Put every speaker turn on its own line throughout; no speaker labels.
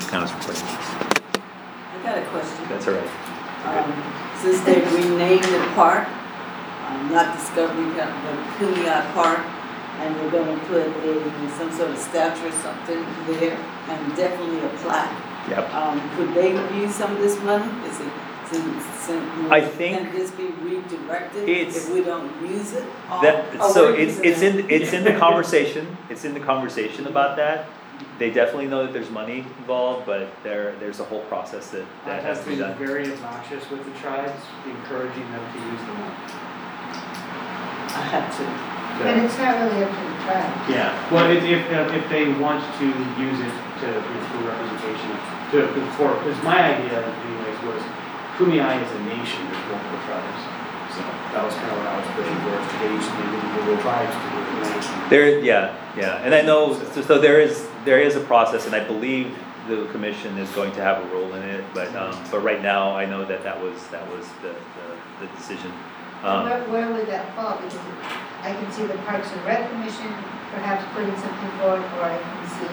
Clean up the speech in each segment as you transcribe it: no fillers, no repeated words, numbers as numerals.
Connors reporting.
I got a question.
That's all right.
Since they renamed the park, not Discovery Park, but Cuney Park, and they're gonna put some sort of statue or something there, and definitely a plaque.
Yep.
Could they use some of this money? Is it,
I think
can this be redirected
it's-
if we don't use it?
so it's in the conversation. It's in the conversation about that. They definitely know that there's money involved, but there's a whole process that has to be done.
Very obnoxious with the tribes, encouraging them to use the money.
I have to.
But it's not really up to the tribe.
Yeah, well, if they want to use it for representation, because my idea anyways was, Kumeyaay is a nation with multiple tribes. So that was kind of what I was pushing for, to get each of the individual tribes to do the nation.
Yeah, and I know, so there is a process, and I believe the commission is going to have a role in it, but right now, I know that was the decision.
Where would that fall? Because I can see the Parks and Rec Commission perhaps putting something forward, or I can see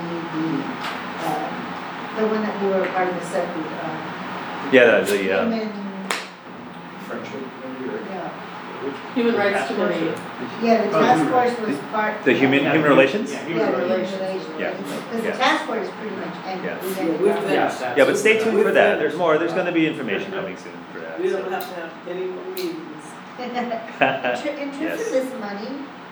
the one that we were a part of the separate. Human,
Friendship, maybe, or?
yeah.
Human Rights Committee.
Yeah, the task force was part.
The human relations?
Yeah,
Yeah,
human
the
relations.
human relations.
Yeah.
Because
Yeah.
the task force is pretty much ended.
Yeah.
We
Yeah,
ended
we've
that.
finished.
Yeah, but stay tuned for that. There's more. There's going to be information coming soon for that.
We don't have to have any more meetings.
In terms
Yes.
of this money,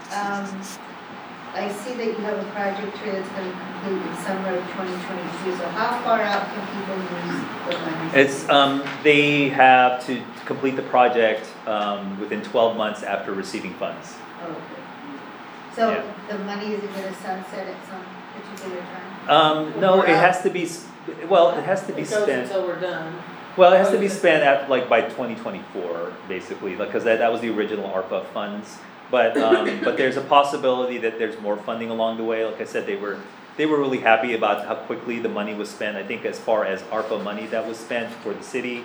I see that you have a project here that's going to complete in summer of 2022. So how far out can people use the money?
It's they have to complete the project within 12 months after receiving funds.
Okay. So
Yeah.
the money isn't going to sunset at some particular time?
No, it has to be. It has to be
It goes
spent.
until we're done.
Well, it has to be spent at by 2024, basically, because that was the original ARPA funds. But there's a possibility that there's more funding along the way. Like I said, they were really happy about how quickly the money was spent. I think as far as ARPA money that was spent for the city,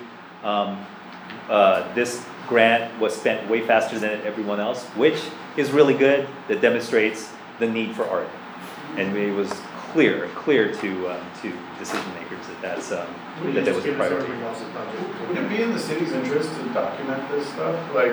this grant was spent way faster than everyone else, which is really good. That demonstrates the need for art, and it was clear to decision makers that was a priority.
Would it be in the city's interest to document this stuff, like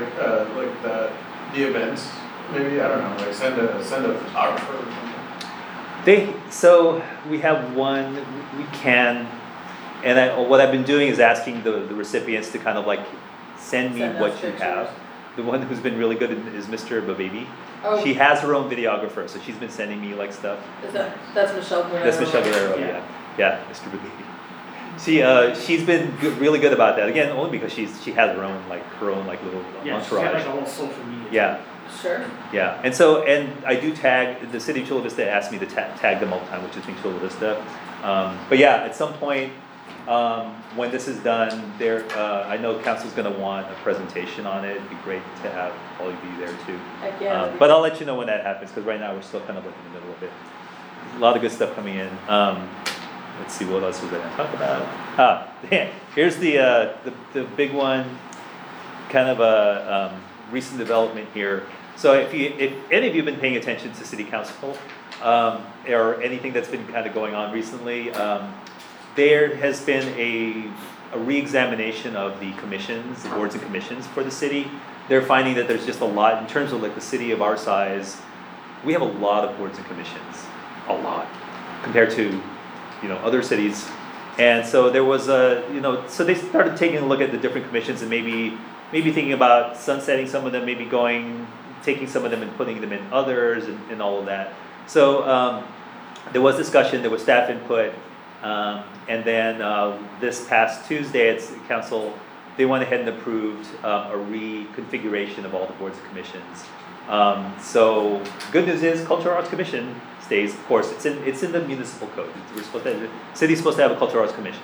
the events? Maybe, I don't know, like send a photographer or something.
So we have one, we can, and what I've been doing is asking the recipients to kind of like send me
Send us
what you
pictures.
have. The one who's been really good is Mr. Bababy.
Oh.
She has her own videographer, so she's been sending me like stuff.
That's Michelle Guerrero.
That's Michelle Guerrero, yeah, Mr. Bababy. She's been really good about that. Again, only because she has her own little
Yeah, she's got
entourage.
like a whole social media.
Yeah.
Sure.
Yeah, and I do tag, the city of Chula Vista asked me to tag them all the time, which is in Chula Vista. But yeah, at some point, when this is done, I know council's gonna want a presentation on it. It'd be great to have all of you there too.
Heck yeah.
But I'll let you know when that happens, because right now we're still kind of like in the middle of it. A lot of good stuff coming in. Let's see, what else was I gonna talk about? Here's the big one, kind of a recent development here. So if any of you have been paying attention to city council, or anything that's been kind of going on recently, there has been a re-examination of the commissions, the boards and commissions for the city. They're finding that there's just a lot, in terms of like the city of our size, we have a lot of boards and commissions, a lot, compared to, other cities. And so there was so they started taking a look at the different commissions and maybe thinking about sunsetting some of them, maybe taking some of them and putting them in others and all of that. So there was discussion, there was staff input, and then this past Tuesday at City Council, they went ahead and approved a reconfiguration of all the boards and commissions. So good news is Cultural Arts Commission stays. Of course, it's in the municipal code. The city's supposed to have a Cultural Arts Commission.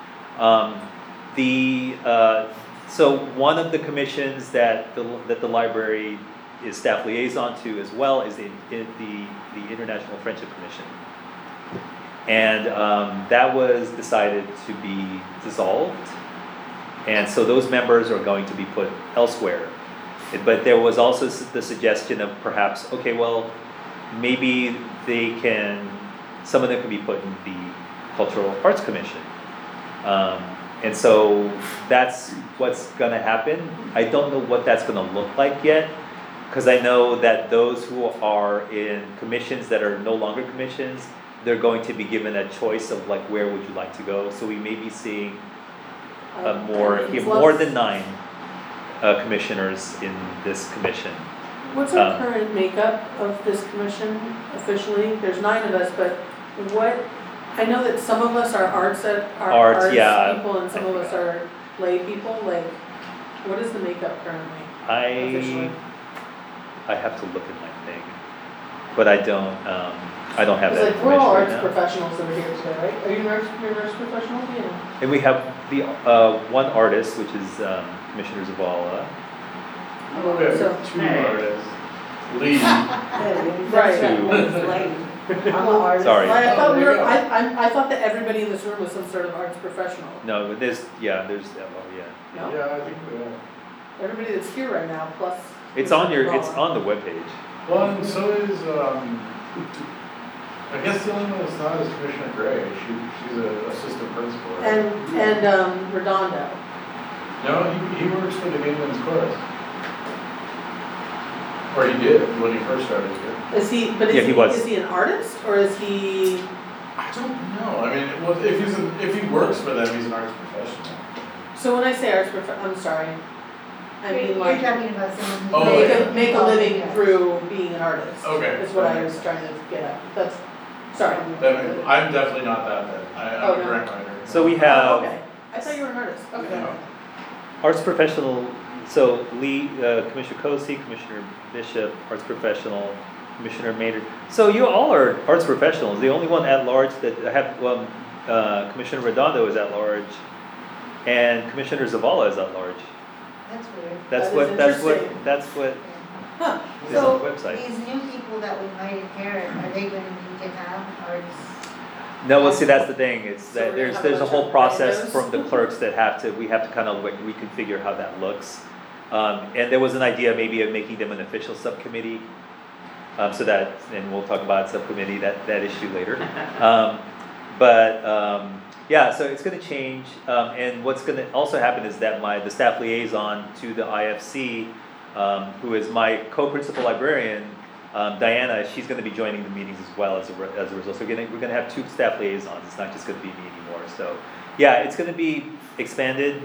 So one of the commissions that the library is staff liaison to as well is the International Friendship Commission. And that was decided to be dissolved. And so those members are going to be put elsewhere. But there was also the suggestion of perhaps, okay, well, maybe some of them can be put in the Cultural Arts Commission. And so that's what's gonna happen. I don't know what that's gonna look like yet, because I know that those who are in commissions that are no longer commissions, they're going to be given a choice of like, where would you like to go? So we may be seeing more than 9 commissioners in this commission.
What's our current makeup of this commission officially? There's 9 of us, but what, I know that some of us are arts
Yeah.
people and some of us are lay people, like, what is the makeup currently officially?
I have to look at my thing, but I don't have
It's
that
like, we're all
information
arts
right now.
professionals that are here today, right? Are you you're nurse professional? Yeah.
And we have the one artist, which is Commissioner Zavala.
Oh, we have
So-
2 artists. Lee.
Right.
I'm an artist.
Sorry.
I thought
there
we
you
were,
go.
I thought that everybody in this room was some sort of arts professional.
No, but there's yeah.
No?
Yeah, I think we are.
Everybody that's here right now, plus.
It's on the webpage.
Well, and so is, I guess the only one that's not is Commissioner Gray. She's an assistant principal. Right?
And Redondo.
No, he works for the Gingham's Chorus. Or he did when he first started here.
Is he, but
Yeah, he was.
is he an artist or is he,
I don't know. I mean, well, if he works for them, he's an arts professional.
so when I say arts I'm sorry, I mean
You're
like,
talking about someone who.
Oh,
make
yeah.
a living through being an artist.
Okay,
Is what
that
I
makes
was trying to get at, that's, sorry.
I'm definitely not that then.
Oh,
I'm a
no.
grant writer.
So we
Oh,
have
okay, I thought you were an artist, okay.
No.
arts professional. So Lee, Commissioner Kosi, Commissioner Bishop, arts professional, Commissioner Maynard. So you all are arts professionals. The only one at large that I have, Commissioner Redondo is at large, and Commissioner Zavala is at large.
That's weird.
That's
That
what.
is
That's what.
interesting.
That's what
Huh,
is on the
So
website.
these new people that we might inherit, are they gonna need to have arts?
No, well, see, that's the thing. It's
So
that
we're gonna have a
there's a
bunch
whole
of
process
randos?
from the clerks that we have to kind of like reconfigure how that looks. And there was an idea maybe of making them an official subcommittee, so that, and we'll talk about subcommittee, that issue later. Yeah, so it's gonna change, and what's gonna also happen is that the staff liaison to the IFC, who is my co-principal librarian, Diana, she's gonna be joining the meetings as well as a result. So we're gonna have 2 staff liaisons, it's not just gonna be me anymore, so, yeah, it's gonna be expanded.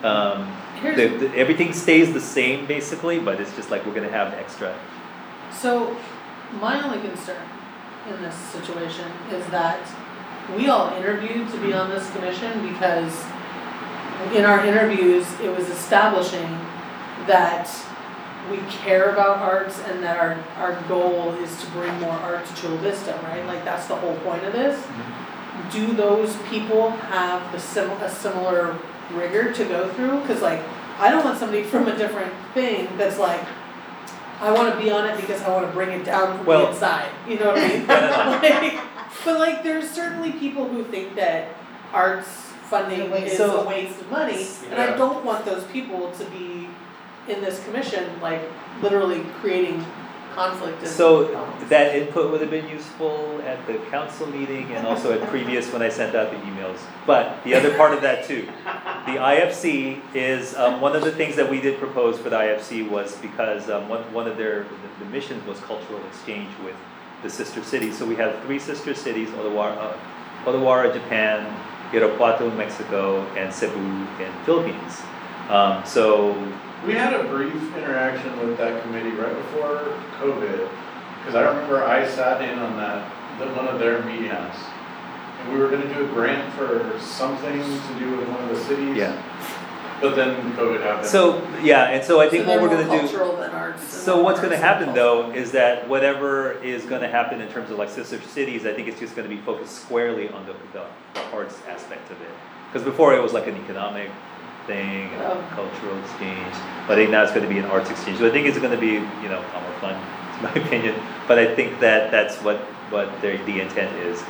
Everything stays the same basically, but it's just like we're gonna have extra.
So, my only concern in this situation is that we all interviewed to be on this commission because in our interviews, it was establishing that we care about arts and that our goal is to bring more art to Chula Vista, right? Like, that's the whole point of this. Do those people have a similar rigor to go through? Because like, I don't want somebody from a different thing that's like, I want to be on it because I want to bring it down from the inside. You know what I mean? But like, there's certainly people who think that arts funding is a waste of money, and I don't want those people to be in this commission, like literally creating conflict.
So that input would have been useful at the council meeting and also at previous when I sent out the emails. But the other part of that too, the IFC is, one of the things that we did propose for the IFC was because one of the missions was cultural exchange with the sister cities. So we have 3 sister cities, Odawara, Japan, Irapuato, Mexico, and Cebu in Philippines. So
We had a brief interaction with that committee right before COVID, because I remember I sat in on one of their meetings. And we were gonna do a grant for something to do with one of the cities.
yeah.
But then COVID happened.
So yeah, and so I think what we're gonna do.
Cultural than arts. and
So what's
arts
gonna
and
happen
cultural.
though is that whatever is gonna happen in terms of like sister cities, I think it's just gonna be focused squarely on the arts aspect of it. Because before it was like an economic thing, and
Oh.
cultural exchange, but I think now it's gonna be an arts exchange. So I think it's gonna be, a lot more fun, in my opinion, but I think that that's what the intent is.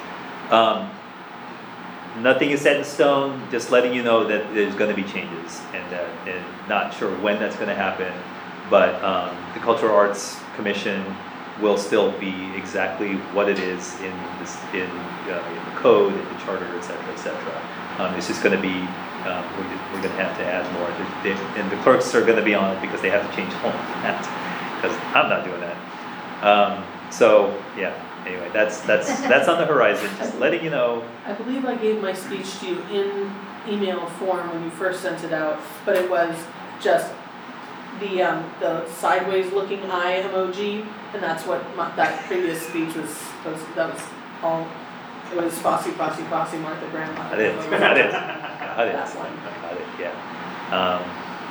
Nothing is set in stone, just letting you know that there's gonna be changes, and not sure when that's gonna happen. But the Cultural Arts Commission will still be exactly what it is in this, in the code, in the charter, et cetera, et cetera. It's just gonna be, we're gonna have to add more, and the clerks are gonna be on it because they have to change all of that, because I'm not doing that. So, yeah, anyway, that's on the horizon, just letting you know.
I believe I gave my speech to you in email form when you first sent it out, but it was just the sideways looking eye emoji, and that's what that previous speech was, that was all, it was Fossey, Martha Grandma.
Got it.
That one.
Got it, yeah.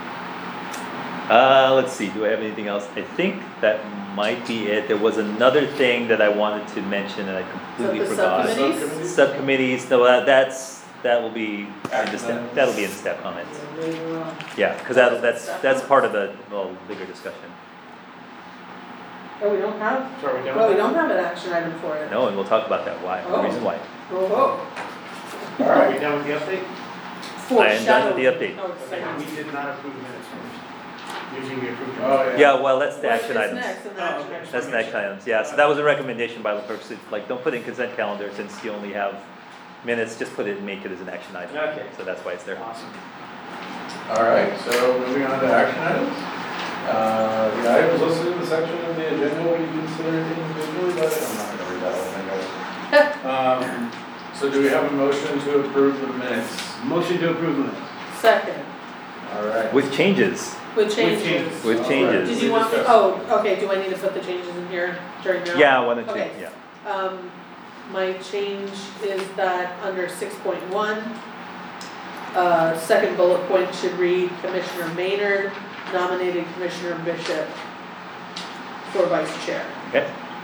Let's see, do I have anything else? I think that might be it. There was another thing that I wanted to mention and I completely
So the
forgot.
subcommittees?
Subcommittees, no, that will be in the step, that'll be in the step comments.
Later on.
Yeah, cause that's part of the, well, bigger discussion.
Oh, we don't have,
Sorry, we
well, we
don't.
don't have an action item for it.
No, and we'll talk about that, why, the
Oh.
reason why.
Oh,
All right, we done with the update?
I am done with the update.
Oh, it's second.
We did not approve minutes first. Usually we approve.
Oh, yeah.
Yeah, well, that's the
Well,
action
it's
items.
next, and the
Oh,
action
okay.
item.
That's the action items, yeah, so that was a recommendation by the clerks, like, don't put it in consent calendar since you only have minutes, just put it and make it as an action item.
Okay.
So that's why it's there.
Awesome.
All right, so moving on to action items. The items listed in the section of the agenda will be considered individually, but I'm not gonna read that whole thing, guys. So do we have a motion to approve the minutes?
Motion to approve minutes.
Second,
All right.
With changes,
with changes.
changes.
with
All right.
changes.
Did you want,
Discuss.
oh, okay, do I need to put the changes in here during now?
Yeah, why don't you,
Okay.
yeah.
My change is that under 6.1, second bullet point should read Commissioner Maynard nominated Commissioner Bishop for vice chair.
Okay,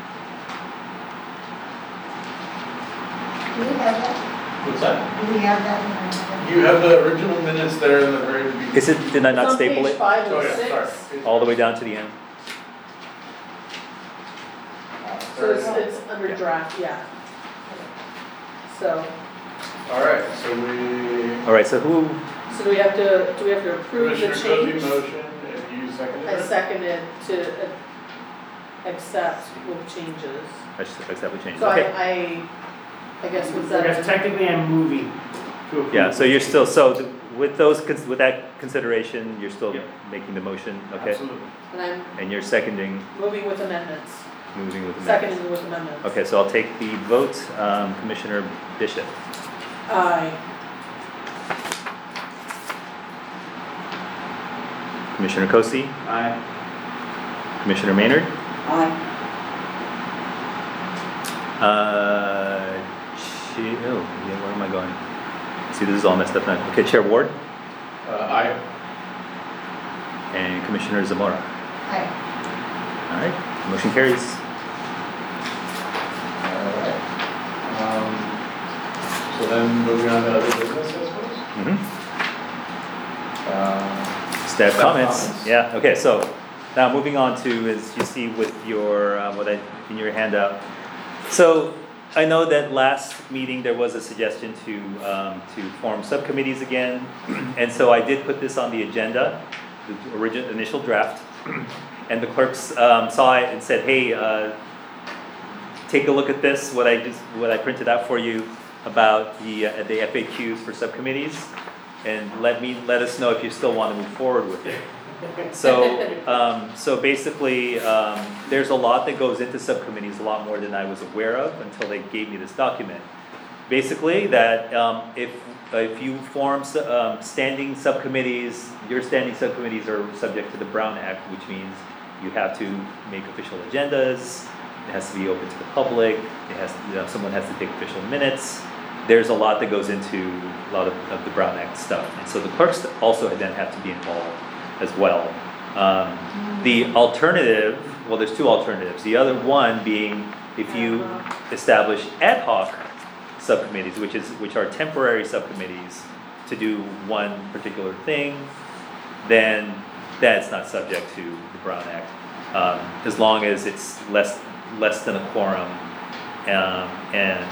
Do we have that?
What's that?
Do we have that in our agenda?
You have the original minutes there in the very beginning.
is it, did I not staple
It's
it
on page 5
Oh,
and
yeah,
6.
sorry.
all the way down to the end?
So it's under
Yeah.
draft, yeah. So,
All right, so we.
Alright, so who,
so do we have to approve the
Commissioner Cosey
change?
motion, if you seconded
I
it?
second it to accept with changes.
I should accept the changes,
So
okay.
I guess was
I guess
that,
technically I'm moving to approve.
Yeah, so you're still, so with those, with that consideration, you're still
Yep.
making the motion, okay?
Absolutely.
and I'm
And you're seconding,
moving with amendments,
moving with the minutes.
seconding with amendments.
Okay, so I'll take the vote, Commissioner Bishop,
Aye.
Commissioner Kosi,
Aye.
Commissioner Maynard,
Aye.
yeah, where am I going? See, this is all messed up now. Okay, Chair Ward
Aye.
and Commissioner Zamora.
Aye.
All right, motion carries.
Alright. So then moving on to other business, I suppose?
Mm-hmm.
Staff
Comments,
comments.
yeah, okay, so now moving on to, as you see with your, in your handout. So I know that last meeting there was a suggestion to form subcommittees again. And so I did put this on the agenda, the original, initial draft. And the clerks saw it and said, hey, take a look at this, what I printed out for you about the FAQs for subcommittees. And let us know if you still want to move forward with it. So basically, there's a lot that goes into subcommittees, a lot more than I was aware of until they gave me this document. Basically, that if you form standing subcommittees, your standing subcommittees are subject to the Brown Act, which means you have to make official agendas. It has to be open to the public. It has to, someone has to take official minutes. There's a lot that goes into a lot of the Brown Act stuff, and so the clerks also then have to be involved as well. The alternative, well, there's two alternatives. The other one being if you establish ad hoc subcommittees, which are temporary subcommittees to do one particular thing, then that's not subject to the Brown Act, as long as it's less than a quorum, and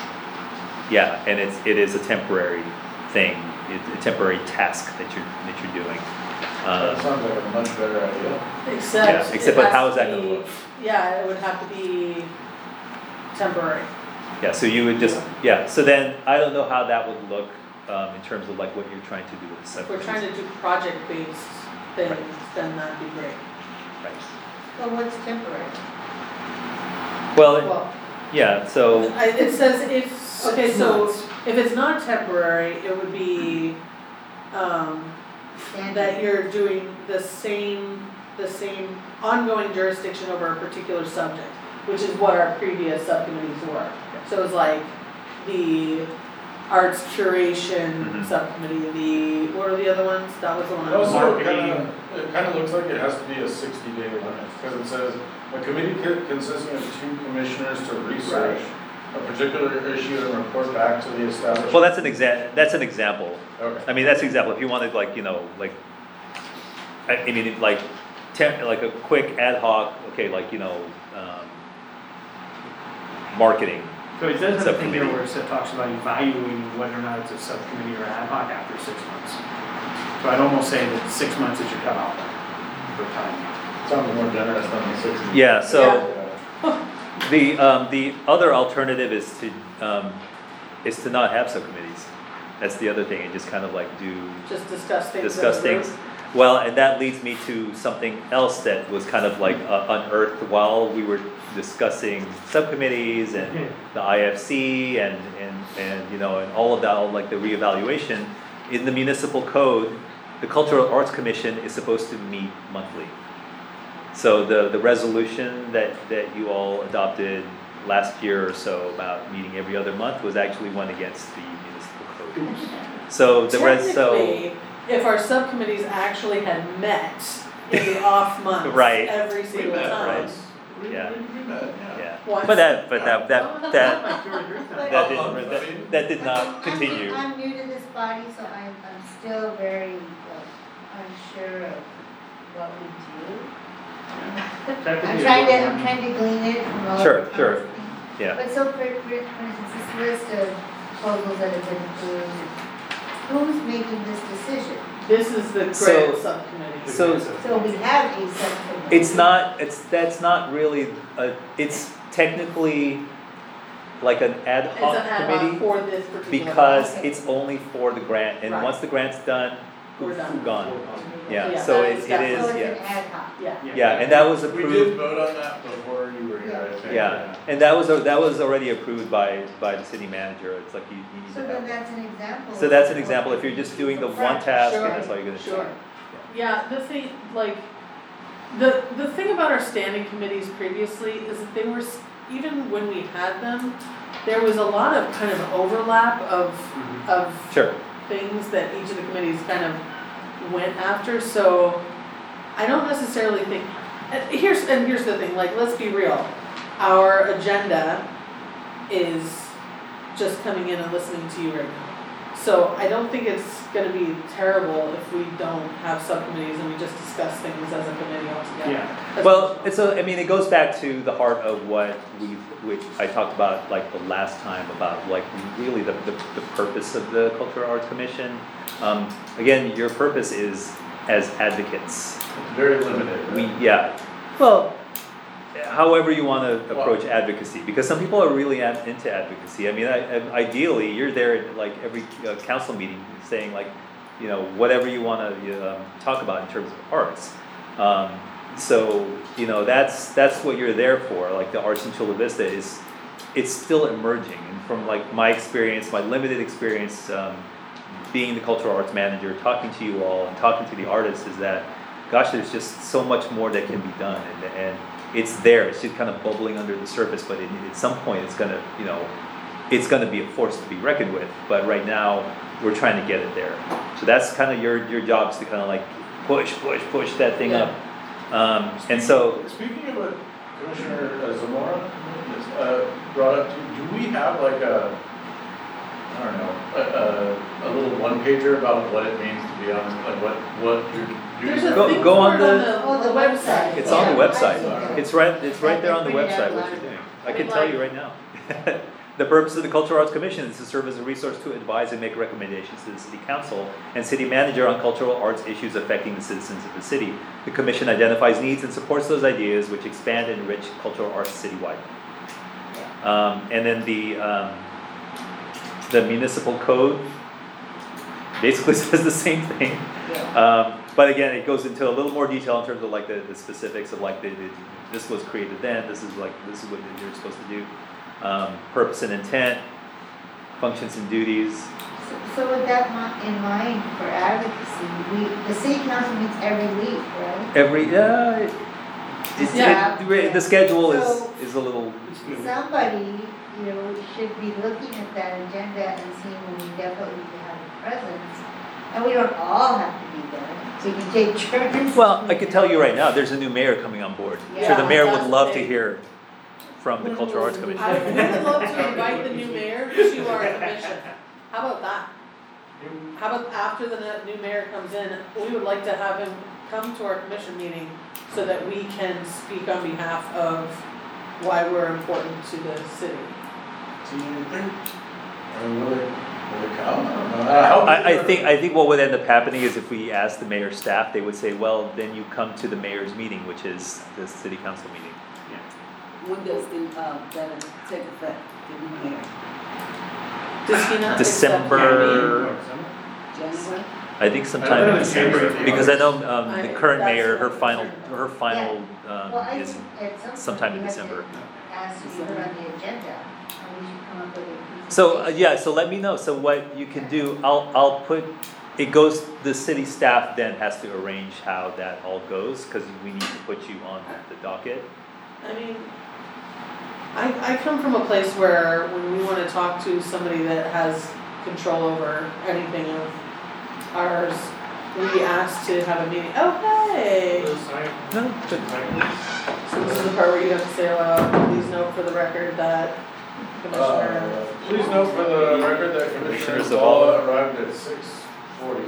it is a temporary thing, a temporary task that you're doing.
That sounds like a much better idea.
Except.
except
it
but
has
how is
to
that gonna
be-
look?
Yeah, it would have to be temporary.
Yeah, so you would just, yeah, so then, I don't know how that would look, in terms of like what you're trying to do with the
If we're trying
subcommittees.
to do project-based things, then that'd be great.
Right.
So what's temporary?
Well,
Well,
yeah, so,
it says if, okay,
Six
so
months.
if it's not temporary, it would be,
Standard?
that you're doing the same ongoing jurisdiction over a particular subject, which is what our previous subcommittees were. So it's like the arts curation
Mhm.
subcommittee, what are the other ones? That was the one I was.
Also,
Marketing.
it kind of looks like it has to be a 60-day limit, because it says, a committee consisting of 2 commissioners to research a particular issue and report back to the establishment.
well, that's an example.
Okay.
I mean, that's an example, if you wanted like, you know, like, I mean, like, like a quick ad hoc, okay, like, you know, marketing.
So it does have a thing here
Subcommittee.
where it talks about evaluating whether or not it's a subcommittee or ad hoc after 6 months. So I'd almost say that 6 months is your cutoff for time.
Sounds more generous than the 60.
Yeah, so,
Yeah.
the other alternative is to not have subcommittees. That's the other thing, and just kind of like
Just discuss things. as
discuss
a group.
things. Well, and that leads me to something else that was kind of like unearthed while we were discussing subcommittees and the IFC and you know, and all of that, all like the reevaluation. In the municipal code, the Cultural Arts Commission is supposed to meet monthly. So the resolution that you all adopted last year or so about meeting every other month was actually one against the municipal code. So
Technically, if our subcommittees actually had met in the off months
Right.
every
We
single
met
time.
Right. Yeah.
We met, yeah.
yeah,
Once.
but that
Like 2 or 3 times.
that did not
I'm-
continue.
I'm new to this body, so I'm still very unsure of what we do.
That could
I'm
be a
trying
good
to,
one.
I'm trying to glean it from all
Sure,
the comments
sure.
and things.
Yeah.
But so for instance, this list of proposals that have been approved, who's making this decision?
This is the grant
So-
subcommittee.
So
So we have a subcommittee.
that's not really it's technically like an ad
It's
hoc
an ad hoc
committee
for this particular.
because
Okay.
it's only for the grant, and
Right.
once the grant's done,
We're done.
gone. Yeah,
Yeah,
so
that
it
is
it
So
is,
it's
yeah.
an ad hoc.
Yeah.
Yeah, and that was
We did
approved,
vote on that before you were here, I think.
yeah, and that was already approved by the city manager, it's like you need
So
to
then
have.
that's an example.
So that's
of
an example, if you're just doing the one task, and that's all you're gonna do.
Sure. Yeah, the thing, like, the thing about our standing committees previously is that they were, even when we had them, there was a lot of kind of overlap of
Sure,
things that each of the committees kind of went after, so I don't necessarily think, and here's the thing, like, let's be real. Our agenda is just coming in and listening to you right now. So I don't think it's gonna be terrible if we don't have subcommittees and we just discuss things as a committee altogether.
Yeah.
That's
well,
what-
so, I mean, it goes back to the heart of what I talked about like the last time about like really the purpose of the Cultural Arts Commission. Again, your purpose is as advocates.
It's very limited.
Yeah, well, however you wanna approach advocacy, because some people are really into advocacy. I mean, ideally, you're there at like every council meeting saying like, you know, whatever you wanna talk about in terms of arts. So, you know, that's what you're there for, like the Arts in Chula Vista it's still emerging, and from like my experience, my limited experience, being the cultural arts manager, talking to you all and talking to the artists is that, gosh, there's just so much more that can be done, and it's there, it's just kind of bubbling under the surface, but at some point it's gonna, you know, it's gonna be a force to be reckoned with, but right now, we're trying to get it there. So that's kind of your job, is to kind of like push that thing up. And so,
Speaking of what Commissioner Zamora brought up, do we have like I don't know, a little one-pager about what it means to be on, like what you're
There's
doing?
a
Go-
thing
go
for
on
it
the-
on the website.
it's on the
Yeah,
website,
I see that.
it's right there on the
They printed
website
out
what
loud.
you're doing. I
I
can
mean,
tell
like-
you right now. The purpose of the Cultural Arts Commission is to serve as a resource to advise and make recommendations to the city council and city manager on cultural arts issues affecting the citizens of the city. The commission identifies needs and supports those ideas which expand and enrich cultural arts citywide. And then the municipal code basically says the same thing.
Yeah.
But again, it goes into a little more detail in terms of like the specifics of like this was created then, this is what you're supposed to do. Purpose and intent, functions and duties.
So with that in mind for advocacy, the city council meets every week, right?
The schedule
So-
is a little,
Somebody, should be looking at that agenda and seeing when we definitely need to have a presence. And we don't all have to be there, so you can take turns.
well, I can tell you right now, there's a new mayor coming on board. So the
Yeah,
mayor would
that's
love
the
to
thing.
hear from the Cultural Arts Commission.
I would love to invite the new mayor to our commission. How about that? How about after the new mayor comes in, we would like to have him come to our commission meeting so that we can speak on behalf of why we're important to the city.
Do you think, will it come? I don't know.
I think what would end up happening is if we ask the mayor's staff, they would say, well, then you come to the mayor's meeting, which is the city council meeting.
When does that take effect, the new mayor?
Does he not accept
December-
our
January?
I think sometime in December, because I know the current
That's
mayor, her
what
final
Well, I
is
think at some
sometime
point
in
we have to
December.
ask to be put on the agenda, and we should come up with a presentation.
So let me know, so what you can do, I'll put, it goes, the city staff then has to arrange how that all goes, cause we need to put you on the docket.
I mean, I come from a place where when we wanna talk to somebody that has control over anything of ours, we ask to have a meeting. Oh, hey!
No,
So this is the part where you have to say aloud, please note for the record that Commissioner.
Please note for the record that Commissioner
Commissioner
Zavala arrived at 6:40.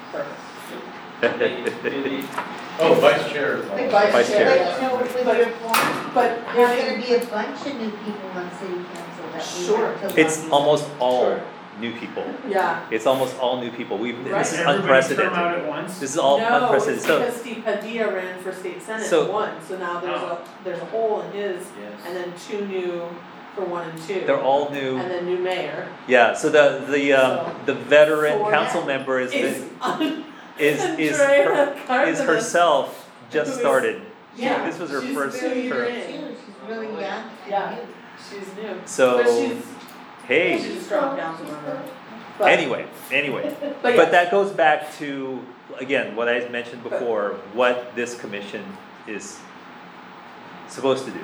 Oh, Vice Chair.
But
Vice Chair.
with your point,
But
there's
having,
gonna be a bunch of new people on city council that we
Sure.
have to.
It's
lobby.
almost all
Sure.
new people,
yeah.
it's almost all new people, this is
Right.
Everybody come out
unprecedented,
at once?
this is all unprecedented,
No,
so.
it's because Steve Padilla ran for state senate
So-
and won, so now there's a hole in his,
Yes.
and then two new for 1 and 2.
They're all new,
And then new mayor
yeah, so the veteran
Four
council
now.
member is
is Andrea Cardenas.
herself just
Who is-
started.
Yeah,
This was her
she's
first
very
term.
in.
She's really young
Yeah.
and new.
She's new.
So,
But she's
hey,
a strong council member. But-
anyway,
But
but that goes back to, again, what I mentioned before, what this commission is supposed to do.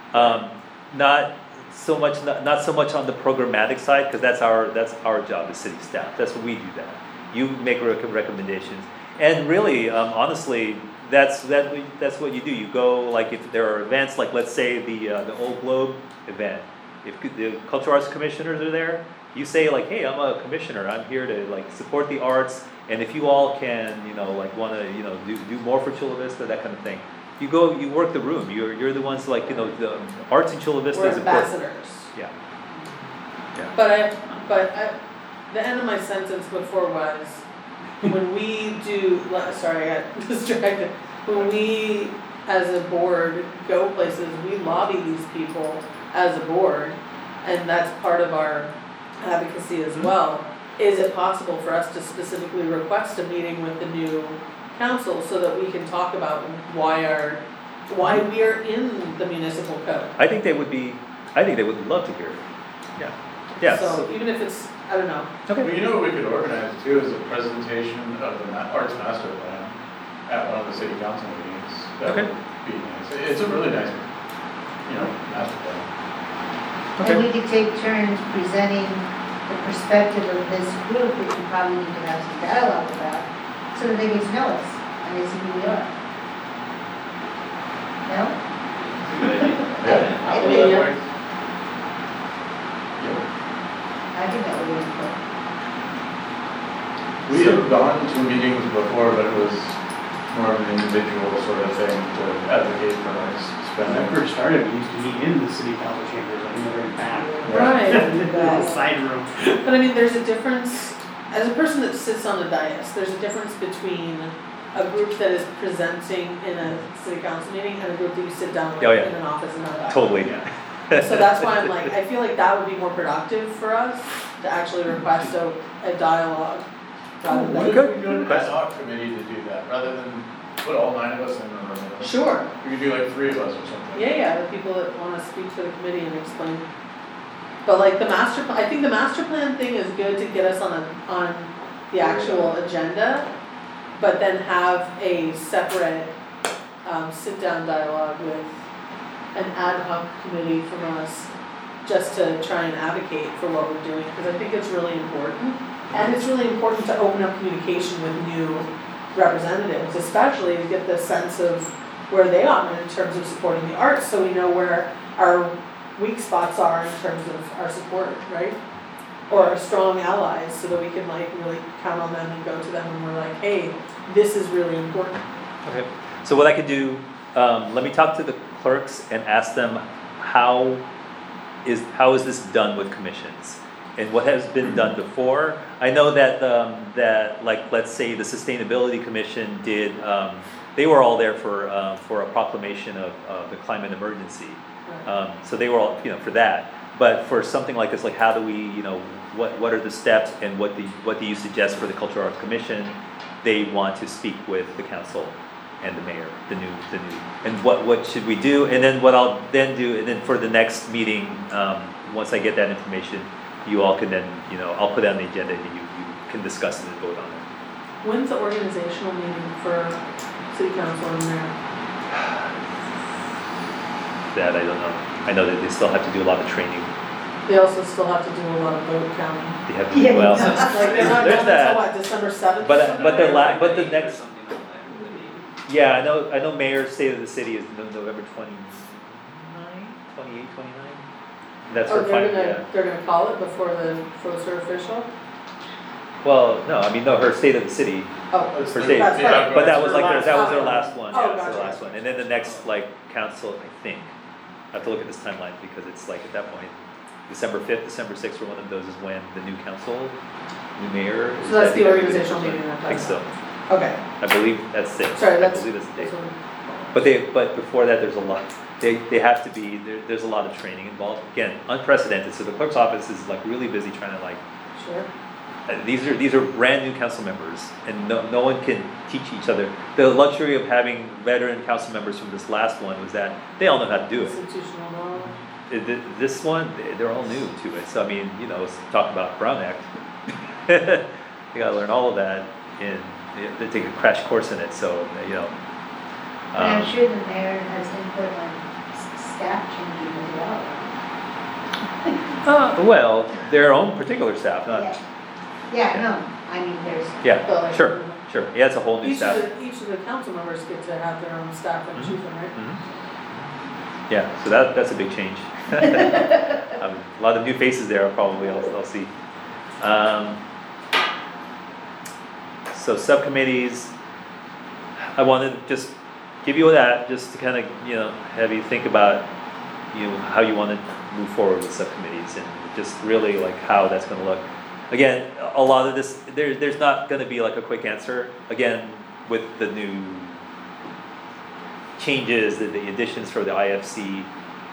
Not so much on the programmatic side, cause that's our job as city staff, that's what we do that. You make recommendations, and really, honestly, that's what you do, you go, like, if there are events, like, let's say the Old Globe event, if the Cultural Arts Commissioners are there, you say like, hey, I'm a commissioner, I'm here to like support the arts, and if you all can, like wanna, do more for Chula Vista, that kind of thing. You go, you work the room, you're the ones like, the arts in Chula Vista
We're
is important.
ambassadors.
Yeah.
But the end of my sentence before was, when we do, sorry, I got distracted. When we, as a board, go places, we lobby these people as a board, and that's part of our advocacy as well. Is it possible for us to specifically request a meeting with the new council so that we can talk about why we are in the municipal code?
I think they would love to hear it. Yeah,
So even if it's, I don't know,
okay.
Well, you know what we could organize too, is a presentation of the Arts Master Plan at one of the city council meetings. That
Okay.
would be nice. It's a really nice, master plan.
Okay.
And we could take turns presenting the perspective of this group, which we probably need to have some dialogue about, so that they get to know us and they see who we are. No?
Yeah.
I
mean, yeah.
think that would be important.
We have gone to meetings before, but it was more of an individual sort of thing to advocate for like
When I
spending.
first started, we used to meet in the city council chambers, like in the very back.
Right.
Little side room.
But I mean, there's a difference, as a person that sits on the dais, there's a difference between a group that is presenting in a city council meeting and a group that you sit down with
Oh, yeah.
in an office and not.
Totally.
So that's why I'm like, I feel like that would be more productive for us to actually request a dialogue rather
What
than.
if we do an ad hoc committee to do that, rather than put all 9 of us in a room?
Sure,
We could do like 3 of us or something.
yeah, the people that wanna speak to the committee and explain. But like the I think the master plan thing is good to get us on the actual agenda, but then have a separate, sit-down dialogue with an ad hoc committee from us, just to try and advocate for what we're doing, because I think it's really important. And it's really important to open up communication with new representatives, especially to get the sense of where they are in terms of supporting the arts, so we know where our weak spots are in terms of our support, right? Or our strong allies, so that we can like really count on them and go to them and we're like, hey, this is really important.
Okay, so what I could do, let me talk to the clerks and ask them how is this done with commissions? And what has been done before? I know that like, let's say the Sustainability Commission did, they were all there for a proclamation of the climate emergency. So they were all, for that. But for something like this, like how do we, what are the steps and what do you suggest for the Cultural Arts Commission? They want to speak with the council and the mayor, the new, and what should we do? And then what I'll then do, and then for the next meeting, once I get that information, you all can then, I'll put it on the agenda and you can discuss it and vote on it.
When's the organizational meeting for city council and mayor?
That I don't know. I know that they still have to do a lot of training.
They also still have to do a lot of vote counting.
They have to, well,
Like they're not
There's
done
that.
until what, December 7th?
but the next, yeah, I know Mayor's State of the City is November 28, 29. That's
Oh,
her final,
they're gonna call it before they're official?
Well, no, I mean, no, her State of the City,
Oh,
That's
for
their-
state,
That's
yeah,
right.
but that was
their
like, that was their
one.
last one,
Oh,
yeah, that's
gotcha.
the last one. And then the next, like, council, I think, I have to look at this timeline, because it's like, at that point, December 5th, December 6th, or one of those is when the new council, new mayor.
So that's the organizational meeting that
I think so,
Okay,
I believe that's it.
sorry,
I
that's.
believe that's the date.
that's what-
But before that, there's a lot, they have to be, there's a lot of training involved, again, unprecedented, so the clerk's office is like really busy trying to like,
Sure.
these are brand new council members, and no one can teach each other. The luxury of having veteran council members from this last one was that they all know how to do it.
Institutional knowledge.
This one, they're all new to it, so I mean, let's talk about Brown Act. You gotta learn all of that, and they take a crash course in it, so,
And I'm sure the mayor has input on staff changing as well.
well, their own particular staff, not,
Yeah, no, I mean, there's.
yeah,
But like-
sure, yeah, it's a whole new
Each
staff.
of the council members get to have their own staff and
Mhm.
choose them, right?
Yeah, so that's a big change. A lot of new faces there, probably, I'll see. So subcommittees, I wanted to just give you that, just to kind of, have you think about, how you want to move forward with subcommittees, and just really like how that's gonna look. Again, a lot of this, there's not gonna be like a quick answer, again, with the new changes, the additions for the IFC,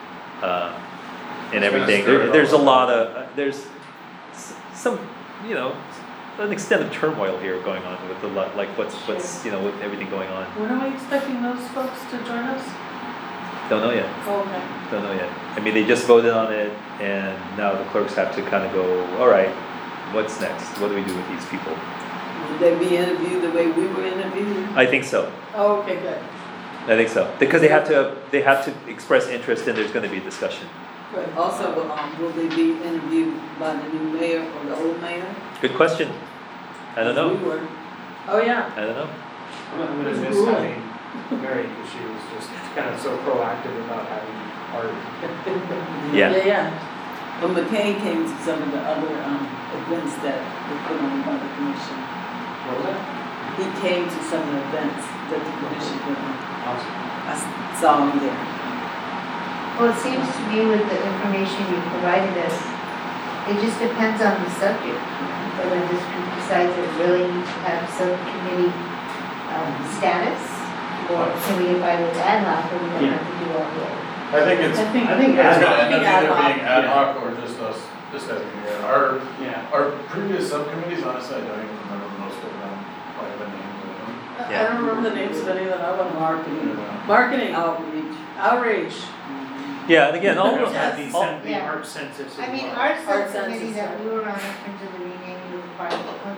and everything. There's a lot of, there's some, an extent of turmoil here going on with like what's, with everything going on.
When are we expecting those folks to join us?
Don't know yet,
Oh, okay.
don't know yet. I mean, they just voted on it, and now the clerks have to kind of go, all right, what's next? What do we do with these people?
Would they be interviewed the way we were interviewed?
I think so.
Oh, okay, good,
I think so, because they have to express interest, and there's gonna be a discussion.
good.
Also, will they be interviewed by the new mayor or the old mayor?
Good question. I don't know,
We were.
Oh, yeah.
I don't know.
I'm gonna miss
Ruling.
having Mary, because she was just kind of so proactive about having art.
Yeah.
Yeah.
But McCain came to some of the other events that were put on by the commission.
What was that?
He came to some of the events that the commission put on.
Awesome.
I saw him there.
Well, it seems to me with the information you provided us, it just depends on the subject. Whether this group decides it really needs to have subcommittee status, or can we invite it ad hoc, or we don't have to do all the other.
I think it's,
I think
it's
ad
gonna
hoc.
end up
Ad
either
hoc.
being ad hoc or just us discussing it.
Yeah.
Our previous subcommittees, honestly, I don't even remember most of them, like the names of them.
I don't remember the names of any that I went on.
Marketing,
Marketing,
outreach.
outreach.
Yeah, and again,
We
all,
also had the
all-
the
Yeah.
art census as
I mean,
well.
our
Art
subcommittee
census,
that we were on in terms of the renaming of the park,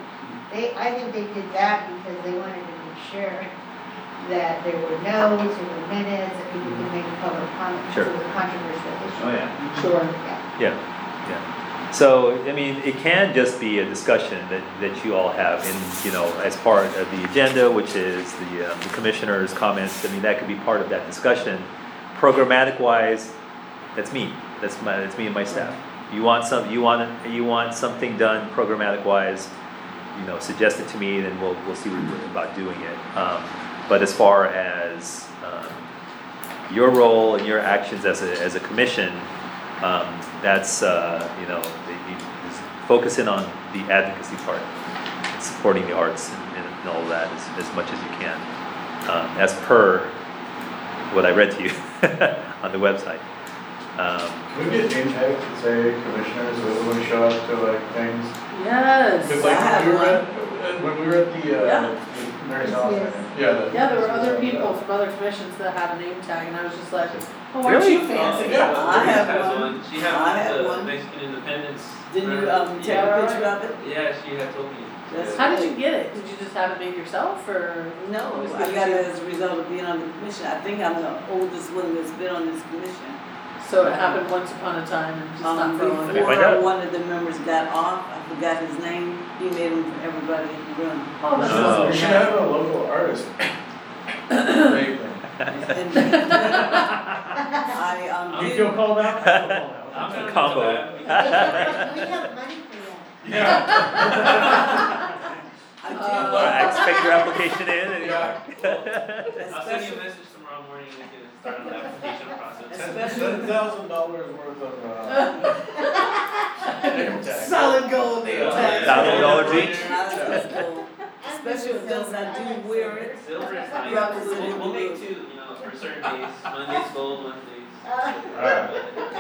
I think they did that because they wanted to make sure that there were notes, there were minutes, that people could make a public comment,
Sure.
because it was a controversial issue.
Oh, yeah.
Sure.
yeah. So, I mean, it can just be a discussion that you all have in, you know, as part of the agenda, which is the commissioner's comments. I mean, that could be part of that discussion. Programmatic wise, that's me. That's me and my staff. You want something done programmatic wise, you know, suggest it to me, then we'll see what we're about doing it. But as far as your role and your actions as a commission, that's you know, focus in on the advocacy part, supporting the arts and all of that as much as you can, as per what I read to you on the website.
Can we get name tags that say commissioners when we show up to like things?
Yes.
Cause
I
like
have
when we were at the
Yeah.
Mary's house, I
Yes.
think. Yeah.
Yeah, there were other people from other commissions that had a name tag, and I was just like, oh, aren't
Really?
you fancy?
Yeah.
I have
has
one.
She
I
had
have
the
one.
Mexican Independence.
Didn't you, take
yeah,
a picture of it?
Yeah, she had told me.
That's-
How did you get it? Did you just have it made yourself, or?
No, I got it as a result of being on the commission. I think I'm the oldest one that's been on this commission.
So it happened once upon a time and just not for long.
Okay, find
Before
out.
one of the members got off, I forgot his name, he made them for everybody in the room.
Oh, that's
Oh.
We
awesome.
should have a local artist. Make them.
And I,
You feel called out? I feel called out.
I'm gonna
Combo.
do that.
We have money for that.
Yeah.
I
Expect your application in and.
Yeah.
I'll send you a message tomorrow morning, we can start the application process.
Especially-
$10,000 worth of, name tags.
Solid gold name tag.
$1,000
did.
each? Especially
when those I do wear it.
Silver is fine.
You have to send it
We'll make
blue.
two, you know, for certain days. Monday's gold, Wednesdays.
Alright.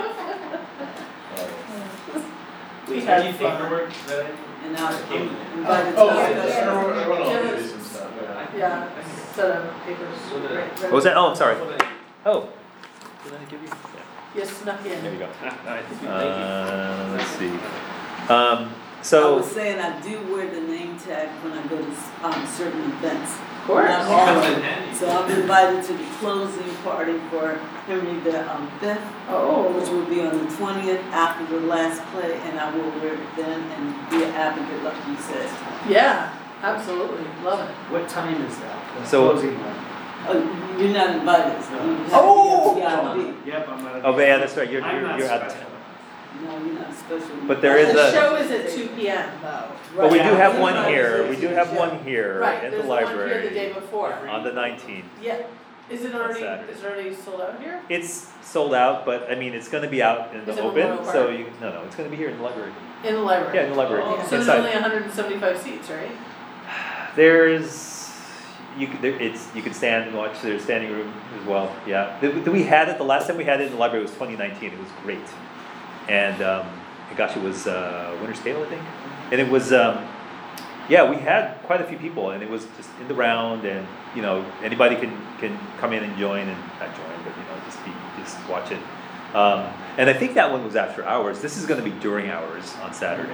We
Is
had
there any
fun.
paperwork that
And I
came with it?
invited
Oh,
to
yeah,
the discussion.
everyone else did some stuff, yeah.
Yeah, set of papers.
What was that? Oh, I'm sorry. Oh. Did I give you?
You snuck in.
There you go.
Thank you.
Let's see.
I
So,
was saying I do wear the name tag when I go to certain events.
Of course.
Not all
Comes
of
in
them.
handy.
So I'm invited to the closing party for Henry the Fifth,
Oh,
which will be on the 20th after the last play, and I will wear it then and be an advocate like you said.
yeah, absolutely, love it.
What time is that? The
So-
closing one?
Oh, you're not invited. You have to
Oh!
be on VIP.
Yep, I'm not.
oh, yeah, that's right. You're
I'm not
out of
special.
town.
No, you're not special.
But there is
The
a-
show is at 2 p.m. though.
But we do
Yeah.
have one here. We do have one here
Right,
in
there's
the
the one here the day
library
before.
on the 19th.
Yeah, is it already,
Saturday.
is it already sold out here?
It's sold out, but I mean, it's gonna be out in
Is
the
it
open,
Memorial
so
Park?
you, no, it's gonna be here in the library.
In the library?
Yeah, in the library,
Oh.
So there's
inside.
only 175 seats, right?
There's, you can stand and watch, there's standing room as well, yeah. We had it, the last time we had it in the library was 2019, it was great. And, gosh, it was, Winter's Tale, I think? And it was, yeah, we had quite a few people, and it was just in the round, and, you know, anybody can come in and join, and not join, but, you know, just watch it. And I think that one was after hours, this is gonna be during hours on Saturday.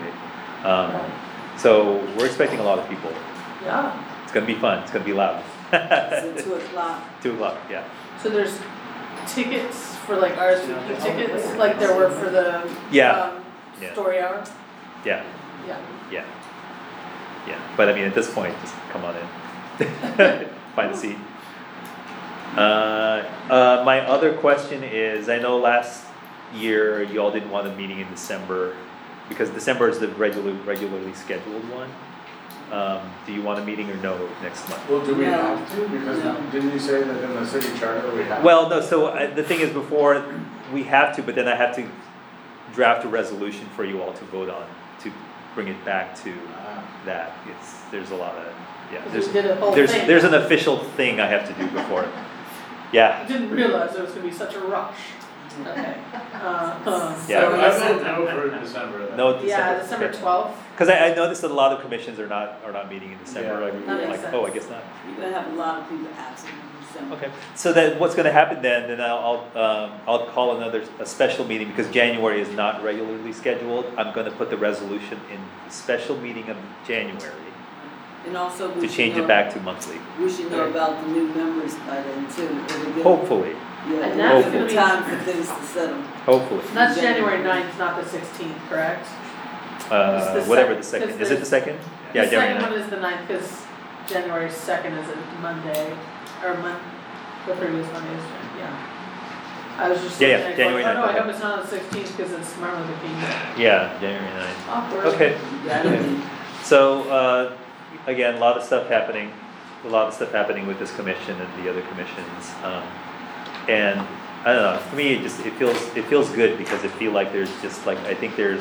So we're expecting a lot of people.
Yeah.
It's gonna be fun. It's gonna be loud.
So 2 o'clock.
2 o'clock, yeah.
So there's tickets for like RSVP tickets, like there were for the
Yeah. Yeah.
story hour?
Yeah,
Yeah.
yeah. Yeah, but I mean, at this point, just come on in. Find a seat. My other question is, I know last year you all didn't want a meeting in December, because December is the regularly scheduled one. Do you want a meeting or no next month?
Well, do we
No.
have to? Because
No.
didn't you say that in the city charter we have?
Well, no, so the thing is before, we have to, but then I have to draft a resolution for you all to vote on, to bring it back to that. There's a lot of, yeah,
We did a whole
there's
thing.
an official thing I have to do before.
I
Yeah,
didn't realize there was gonna be such a rush. Okay.
Yeah.
So I vote no for December then.
no,
Yeah, December 12th.
Because I noticed that a lot of commissions are not meeting in December.
Yeah.
I'm
That makes
like,
sense.
oh, I guess not.
You're gonna have a lot of people absent in December.
Okay, so then what's gonna happen then I'll call a special meeting, because January is not regularly scheduled. I'm gonna put the resolution in the special meeting of January
And also,
to
we should
change it
know,
back to monthly,
we should know about the new members by then too. It'll give-
hopefully,
Yeah,
And
it'll
that's
give
gonna
them
be-
time for things to settle.
hopefully.
And that's January 9th, not the 16th, correct? It's the
Whatever
sec-
the second,
it's
is
the-
it the second? Yeah,
The
January
second
9th.
one is the 9th, because January 2nd is a Monday, or the previous Monday is, yeah. I was just
Yeah,
looking
yeah,
at,
January
oh no, I
9th,
hope it's not on the 16th, because it's Martin Luther King Day.
Yeah, January 9th.
Awkward.
Okay,
You gotta be.
so, again, a lot of stuff happening with this commission and the other commissions. And I don't know, for me, it feels good, because I feel like there's just like, I think there's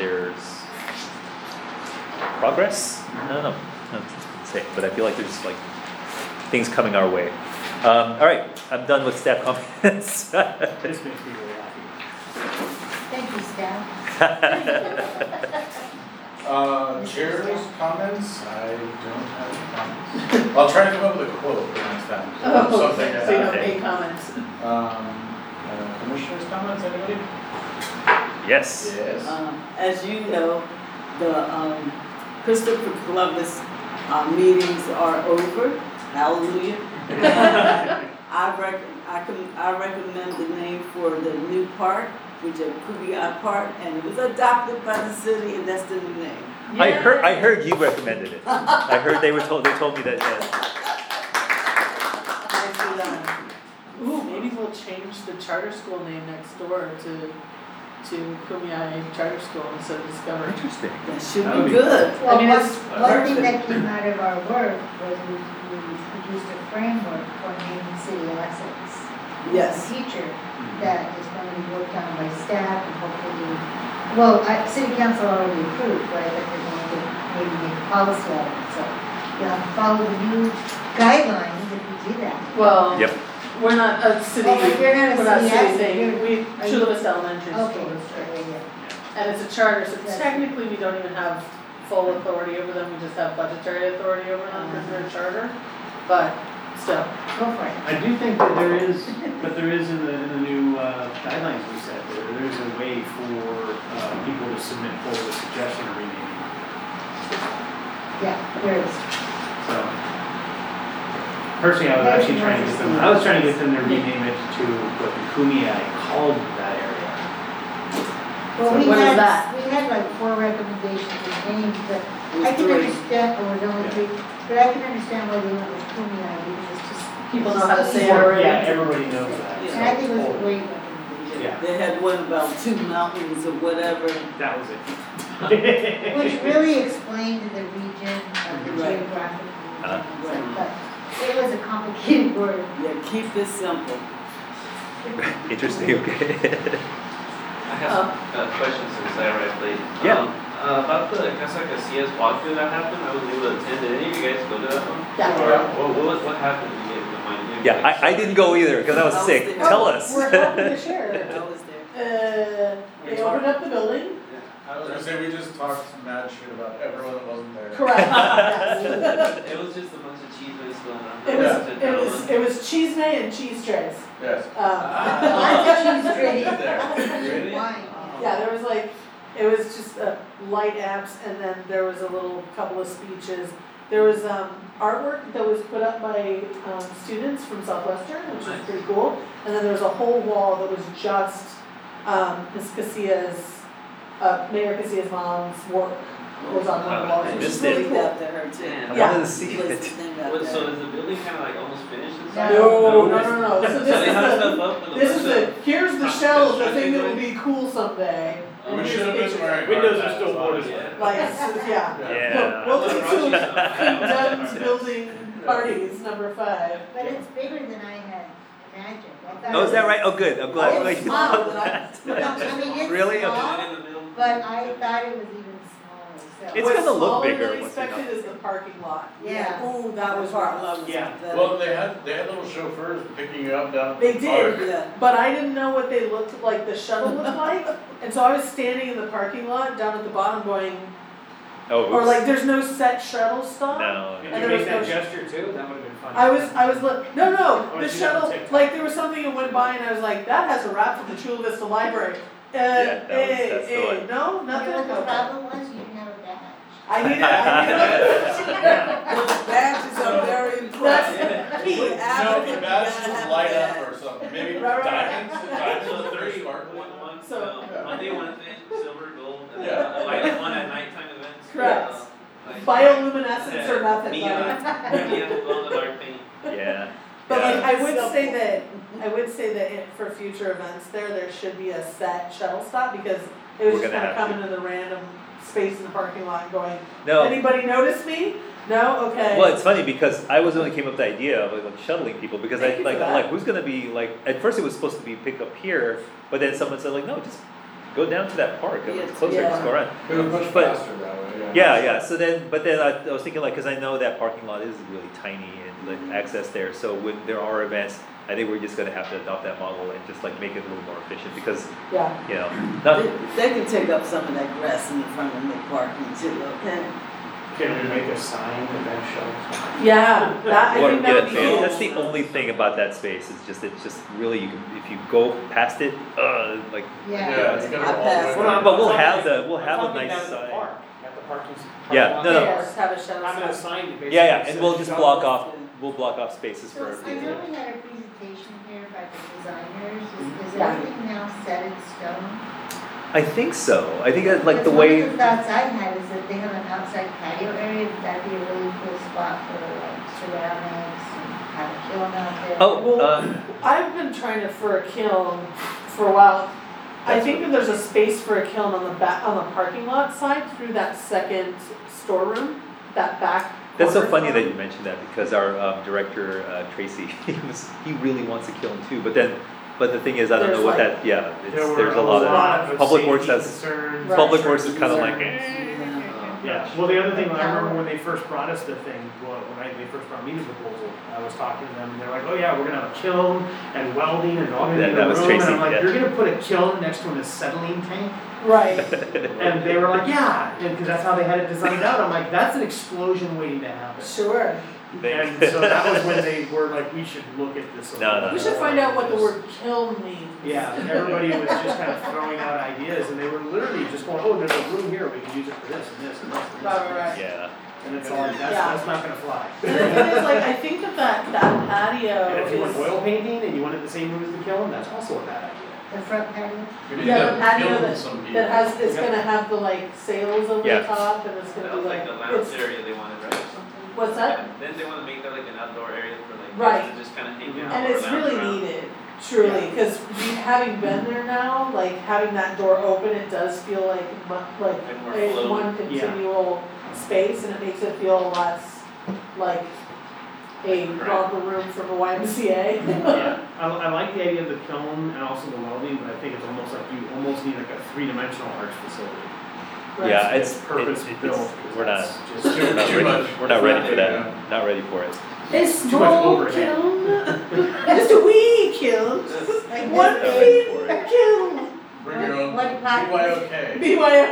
progress? I don't know, I don't know what to say, but I feel like there's like things coming our way. Alright, I'm done with staff comments.
This makes me really happy.
Thank you, staff.
Chair's comments, I don't have any comments. I'll try to come up with a quote for next time.
Oh,
Something
so you don't
that
make comments.
commissioners' comments, anybody?
Yes.
Yes.
As you know, the Christopher Columbus meetings are over. Hallelujah. I recommend the name for the new park, which is Kubiai Park, and it was adopted by the city, and that's the new name.
I heard you recommended it. I heard they told me that,
Nicely done. Ooh, maybe we'll change the charter school name next door to Kumeyaay Charter School instead of Discover.
interesting.
That should
That would
be
be
good.
Well,
mean, it's
one thing that came out of our work was we produced a framework for naming city assets.
Yes.
A feature that is going to be worked on by staff and hopefully, well, city council already approved, but I think they're going to maybe make a policy out of it, so you'll have to follow the new guidelines if you do that.
Well,
Yep.
we're not a city,
Oh, but you're not a
we're not
city
city
asset,
thing,
you're-
we,
are you-
Chula Vista Elementary
Okay,
School District.
yeah.
And it's a charter, so
That's-
technically we don't even have full authority over them, we just have budgetary authority over them because they're a charter. But still,
Go for it.
I do think that there is in the new guidelines we set, there is a way for people to submit forward a suggestion of renaming.
Yeah, there is.
So, personally, I was trying to get them to rename it to what the Kumeyaay called that area.
Well,
So
we
what is
had,
that?
we had like 4 recommendations of names, but
It was
I can
3.
understand, or was only 3, but I can understand why they went with Kumeyaay, because it's just.
people know how to say it
Yeah,
already.
everybody knows that.
Yeah.
And I think it was a
so-
great recommendation.
Yeah.
They had one about 2 mountains or whatever.
That was it.
Which really explained the region of the
Right.
geographic
Uh.
region, but it was a complicated word.
Yeah, keep this simple.
Interesting, okay.
I have a question since I arrived late.
Yeah.
About the Casa Casillas walkthrough that happened, I was able to attend. Did any of you guys go to that one?
Yeah.
Or what happened? You guys don't mind giving
Yeah,
me
I didn't go either, because I was
I was
sick.
there.
Tell us.
We're happy to
I
share.
was there.
They opened up the building.
I was gonna say, we just talked mad shit about everyone that wasn't there.
Correct. Yes.
It was just a bunch of cheese whiz going on.
It was cheese may and cheese trays.
Yes.
Lots of cheese
Really?
gravy.
Really?
Wine.
Yeah, there was like, it was just light apps, and then there was a little couple of speeches. There was artwork that was put up by students from Southwestern, which was
Nice.
pretty cool. And then there was a whole wall that was just Ms. Casillas, Mayor Casillas' mom's work was on one wall.
I
It was
missed
really
it.
cool.
After her too.
Damn.
I
Yeah.
wanted to see
Place
it.
the thing out
So
there.
is the building kind of like almost finished inside?
No. So
So
this
they have
is
stuff up with a
this is
bunch
here's the shell of the thing that will
construction
be cool someday.
going?
And
We
here's
should have been
pictures.
wearing.
Windows are
hard
still
hats,
boarded.
honestly.
Like, yeah.
Yeah.
Welcome to King Dunn's building parties, number 5.
But it's bigger than I had imagined. I thought
Oh, is
it
that
was-
right? Oh, good, I'm glad,
It's
glad you
small,
thought
but
that.
No, I mean, it's
Really? Okay.
small,
Is it in the middle?
but I thought it was even smaller, so.
It's gonna look bigger
What's
once
smaller
you
than
know.
expected is the parking lot.
Yeah.
Ooh, that was part love.
Yeah.
Well, they had little chauffeurs picking you up down at
They
the
did.
park.
Yeah.
But I didn't know what they looked like, the shuttle looked like, and so I was standing in the parking lot down at the bottom going,
Oh,
or
oops.
like, there's no set shuttle stop.
No.
Did
And
you
there
make that
was no-
gesture too? That would have been fun.
I was no,
Oh,
the
you got
shuttle,
the TikTok.
like, there was something that went by and I was like, that has a wrap from the Chula Vista Library.
that's the
Hey,
one.
no,
You
nothing.
know what the
Okay.
problem was, you didn't have a badge.
I need it.
Those badges are very important.
That's key.
With
No,
applicant,
the
you
badge
gotta have
should
a
light
badge.
up or something, maybe
Right, right.
diamonds, diamonds
So
are very
3,
sparkly.
one,
So-
Monday, Wednesday, silver, gold, and then
Yeah.
a light one at nighttime events.
Correct.
Like-
Bioluminescence or nothing,
Neon,
buddy.
neon, glow in the dark paint.
Yeah.
But like,
Yeah.
I would say that for future events there should be a set shuttle stop because it was
We're
just
gonna
kinda
have
coming to the random space in the parking lot and going,
No.
anybody notice me? No? Okay.
Well, it's funny because I was the one who came up with the idea of like shuttling people because
Thank you for
I'm
that.
like, who's gonna be like, at first it was supposed to be picked up here, but then someone said like, no, just go down to that park, it's
Yes,
closer, just
yeah.
go around.
It would push
But-
faster that way,
Yeah, so then, but then I was thinking like, cause I know that parking lot is really tiny and like access there, so when there are events, I think we're just gonna have to adopt that model and just like make it a little more efficient because,
Yeah.
you know, not,
They can take up some of that grass in the front of the parking too, okay?
Can we make a sign event shows?
Yeah, that, I
Or
think
get
that
a
would be
fan.
cool.
That's the only thing about that space, it's just really, you can, if you go past it, like,
Yeah, it's gonna
I
roll
passed.
with it.
but we'll have we'll have a
I'm talking
nice
down at the
sign.
park, at the parking.
Yeah,
parking
no,
lot.
no.
Yes, have a shuttle
I'm gonna
stop.
sign it basically.
Yeah, and
says
we'll just
shuttle.
block off, we'll block off spaces
So
for
I know we had a presentation here by the designers, is
Yeah.
everything now set in stone?
I think so, I think that like the
Because
way,
one of the thoughts I had is that they have an outside patio area, that'd be a really cool spot for like ceramics and have a kiln out there.
oh,
I've been trying for a kiln for a while. I
That's
think that there's a space for a kiln on the back, on the parking lot side through that second storeroom, that back.
that's so
corner
funny that
storeroom.
you mentioned that because our director, Tracy, he really wants a kiln too, but the thing is, I don't know
There's
what
like-
that, yeah,
There were
there's a lot of, Public Works
safety
has,
concerns.
Right.
Public Works is kinda like,
Yeah, well, the other thing, I remember when they first brought us the thing, they first brought me the proposal, I was talking to them, and they're like, oh yeah, we're gonna have a kiln and welding and all gonna be in
That
the
was
room, and
Tracy,
I'm like,
yeah.
you're gonna put a kiln next to an acetylene tank?
Right,
And they were like, yeah, and, cause that's how they had it designed out, I'm like, that's an explosion waiting to happen.
sure.
And so that was when they were like, we should look at this. a
No,
little
no,
We
bit
should
more.
find out what the word kiln means.
Yeah, and everybody was just kind of throwing out ideas, and they were literally just going, oh, there's a room here, we can use it for this and this and this and this.
Right.
yeah,
And it's like,
Yeah.
that's not gonna fly.
And the thing is, like, I think that patio
And if you want
is,
oil painting and you want it the same room as the kiln, that's also a bad idea.
The front patio?
We need
Yeah,
to
the patio
kill
that-
some people.
that has, it's gonna have the like sails over
Yeah.
the top and it's
That
gonna
was
be
like
like,
the lounge
it's,
area they wanted, right, or something?
what's that?
Then they wanna make that like an outdoor area for like
Right.
kids to just kinda hang out.
And
or
it's
lounge
really
around.
needed, truly, cause having been there now, like having that door open, it does feel like
Like more
a
flow.
one continual space and it makes it feel less like a
Right.
romper room from a YMCA.
Yeah, I like the idea of the kiln and also the welding, but I think it's almost like you almost need like a three-dimensional arch facility.
yeah, it's,
Purpose built.
we're not,
Just
we're not
Too
ready,
much.
we're not ready for
Yeah.
that, not ready for it.
A
much
small
overhead.
kiln, just a wee kiln,
Like
one
this
big-
feet
for it.
kiln.
Bring your own,
What pocket?
BYOK.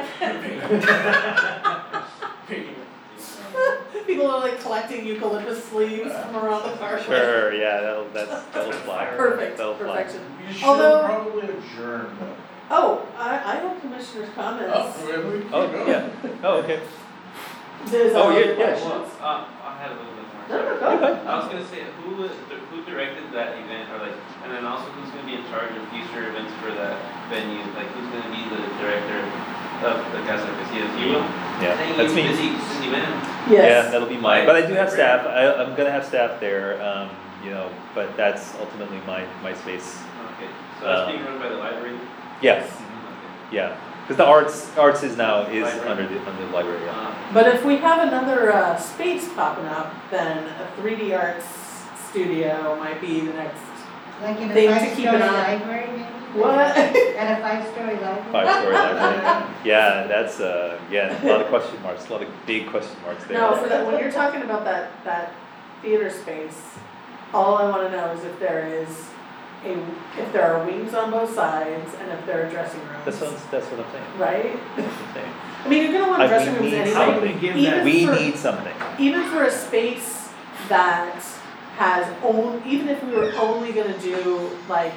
BYO. People are like collecting eucalyptus leaves from around the car.
Sure, yeah, that'll fly.
Perfect,
That'll fly.
perfection.
You should
Although-
probably adjourn though.
Oh, I have commissioner's comments.
We keep
Oh,
going.
yeah, oh, okay.
There's
Oh,
other
yeah, yeah.
questions.
Well, I had a little bit more.
No, no,
sorry.
go ahead.
I was gonna say, who directed that event, or like, and then also who's gonna be in charge of future events for that venue? Like, who's gonna be the director of the Casa Casitas? You will?
Yeah,
Dang,
that's
you're
me.
busy, Cindy Van.
Yeah,
Yes.
that'll be mine, but I do have staff, I'm gonna have staff there, you know, but that's ultimately my space.
Okay, so that's being run by the library?
Yeah,
Okay.
yeah, Cause the arts is now, is
Library.
under the library, yeah.
But if we have another space popping up, then a 3D arts studio might be the next.
Like in a
Thing to keep
five-story
an eye-
library, maybe?
What?
At a five-story library?
5-story library. Yeah, that's, yeah, a lot of question marks, a lot of big question marks there.
No, for that, when you're talking about that theater space, all I wanna know is if there are wings on both sides and if there are dressing rooms.
That's what I'm saying.
Right?
That's what I'm saying.
I mean, you're gonna want
Like, we
dressing rooms
need
anyway.
How do we give that?
We
for-
need something.
Even for a space that has even if we were only gonna do like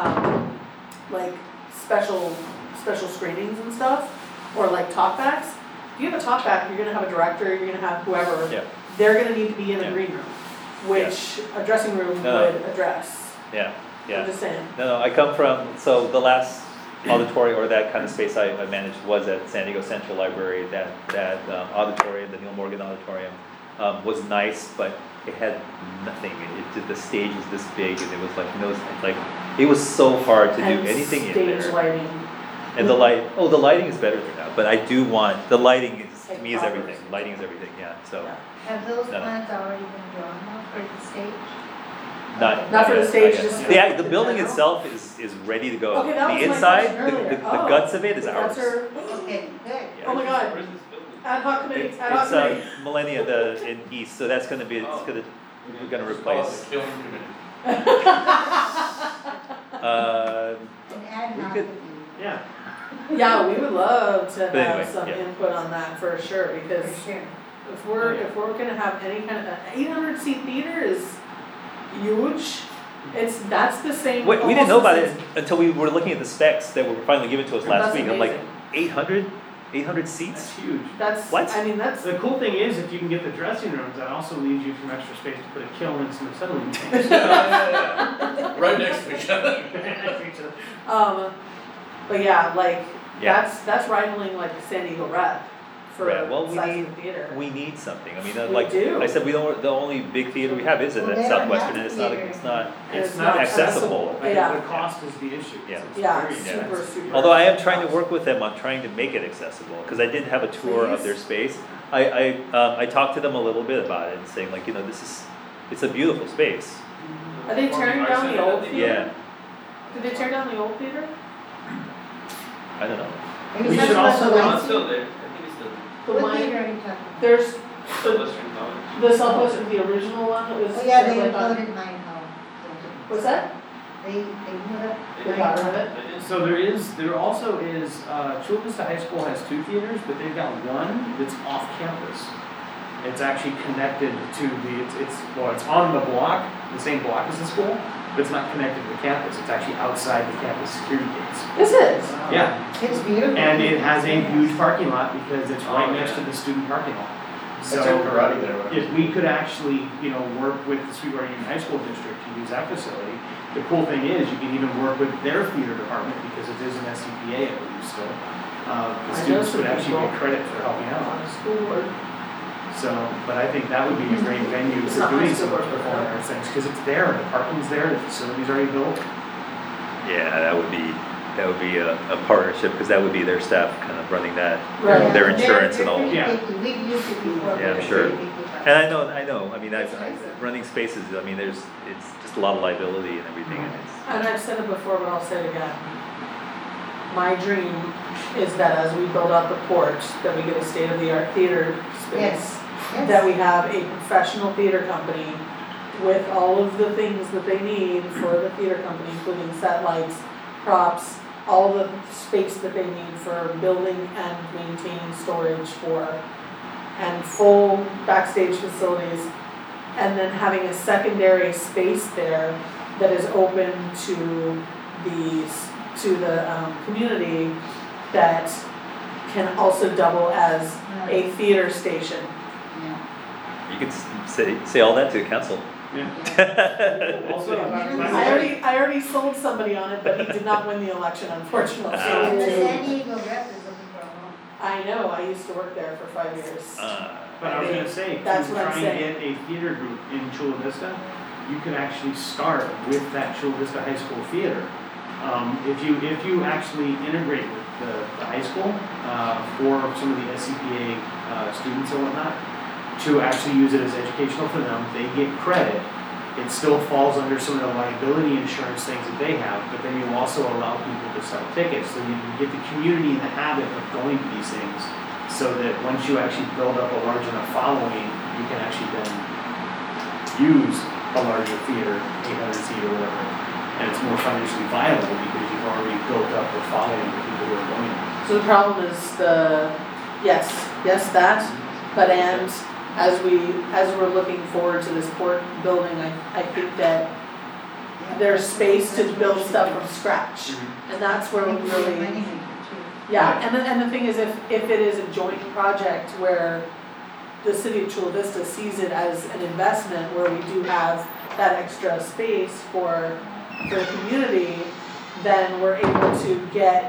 special screenings and stuff, or like talkbacks, if you have a talkback, you're gonna have a director, you're gonna have whoever,
Yeah,
they're gonna need to be in a
Yeah.
green room, which a dressing room
No.
would address.
yeah, yeah.
I'm just saying.
No, I come from, so the last auditorium or that kind of space I managed was at San Diego Central Library. That auditorium, the Neil Morgan Auditorium, was nice, but it had nothing. The stage was this big, and it was like it was so hard to do
And
anything in
stage
there.
lighting.
And the lighting is better there now. But I do want the lighting is to me is
Like
everything.
proper.
Lighting is everything. Yeah. So
Yeah.
Have those
No.
plans already been drawn up for the stage?
Not for the
yet,
stage,
yet.
just
the
for
building
the
itself is ready to go.
Okay, that
The
was my
inside,
question earlier.
the
Oh.
guts of it is
That's
ours.
her,
Okay, good.
Yeah.
oh my god,
Where's this building?
ad hoc committee,
It's
ad hoc committee.
Millennia in East, so that's gonna be we're gonna replace.
The killing committee.
An ad
We
hoc
could-
would be-
Yeah.
Yeah, we would love to
But anyway,
have some
yeah.
input on that for sure, because
For sure.
if we're gonna have any kind of, 800 seat theater is huge. That's the same.
We didn't know
almost
about
the
it
same-
until we were looking at the specs that were finally given to us last
That's
week. I'm like,
amazing.
800 seats?
That's huge.
That's,
What?
I mean, that's,
The cool thing is, if you can get the dressing rooms, that also leaves you some extra space to put a kiln and some acetylene tanks.
Right next to each other.
but yeah, like,
Yeah.
that's rivaling like the San Diego Rep for
Right, well,
size of the theater.
We need something. I mean,
We
like
do.
I said, the only big theater we have is in
Well,
that
they don't
Southwestern,
have
and it's not,
theater.
it's not.
It's not accessible. I
Yeah.
think the cost is the issue.
Yeah.
It's
Yeah,
very
super,
expensive.
super.
Although I am trying to work with them on trying to make it accessible, because I did have a tour of their space. I talked to them a little bit about it and saying like, it's a beautiful space.
Are they tearing down the old
Yeah,
theater? Did they tear down the old theater?
I don't know.
Are you
We
talking
should
about
also-
the
No,
lights?
it's still there. I think it's still there.
The
What
one,
theater are you talking about?
there's
Western College.
the Southwestern, the original one that was.
Oh, yeah, they
like on-
imploded mine home.
What's that?
They moved up.
They got rid of it?
So there also is, Chula Vista High School has 2 theaters, but they've got one that's off campus. It's actually connected to it's on the block, the same block as the school, but it's not connected to the campus. It's actually outside the campus security gates.
This is.
Yeah,
It's beautiful.
and it has a huge parking lot because it's right next to the student parking lot.
I
So
took karate there.
if we could actually, work with the Sweetwater Union High School District to use that facility, the cool thing is you can even work with their theater department because it is an SCPA, I believe still. The students
some
would actually
people
get credit for helping out.
On the school board.
So, but I think that would be a great venue
It's
for
not
doing
high
some
school,
performing arts things, because it's there, the parking's there, the facility's already built.
Yeah, that would be a partnership, because that would be their staff kind of running that,
Right.
their
They're-
insurance and all.
They're
Yeah.
pretty picky. We've used it before.
Yeah, I'm
but
sure.
they're pretty picky about
And
it.
I know, I mean, running spaces, I mean, it's just a lot of liability and everything, and
And I've said it before, but I'll say it again. My dream is that as we build out the porch, that we get a state-of-the-art theater space.
Yes, yes.
That we have a professional theater company with all of the things that they need for the theater company, including set lights, props, all the space that they need for building and maintaining storage for, and full backstage facilities, and then having a secondary space there that is open to the community that can also double as a theater station.
Yeah.
you could say all that to the council.
Also,
I already sold somebody on it, but he did not win the election, unfortunately.
The San Diego rep is looking for a home.
I know, I used to work there for 5 years.
but I was gonna say, to
That's what I'm
try and
saying.
get a theater group in Chula Vista, you could actually start with that Chula Vista High School theater. If you actually integrate with the high school, for some of the SCPA, students and whatnot, to actually use it as educational for them. They get credit. It still falls under some of the liability insurance things that they have, but then you also allow people to sell tickets, so you can get the community in the habit of going to these things, so that once you actually build up a large enough following, you can actually then use a larger theater, 800 seat or whatever, and it's more financially viable because you've already built up a following of people who are going.
So the problem is yes, that, but and as we're looking forward to this court building, I think that there's space to build stuff from scratch. And that's where we really, yeah, and the thing is, if it is a joint project where the city of Chula Vista sees it as an investment where we do have that extra space for the community, then we're able to get,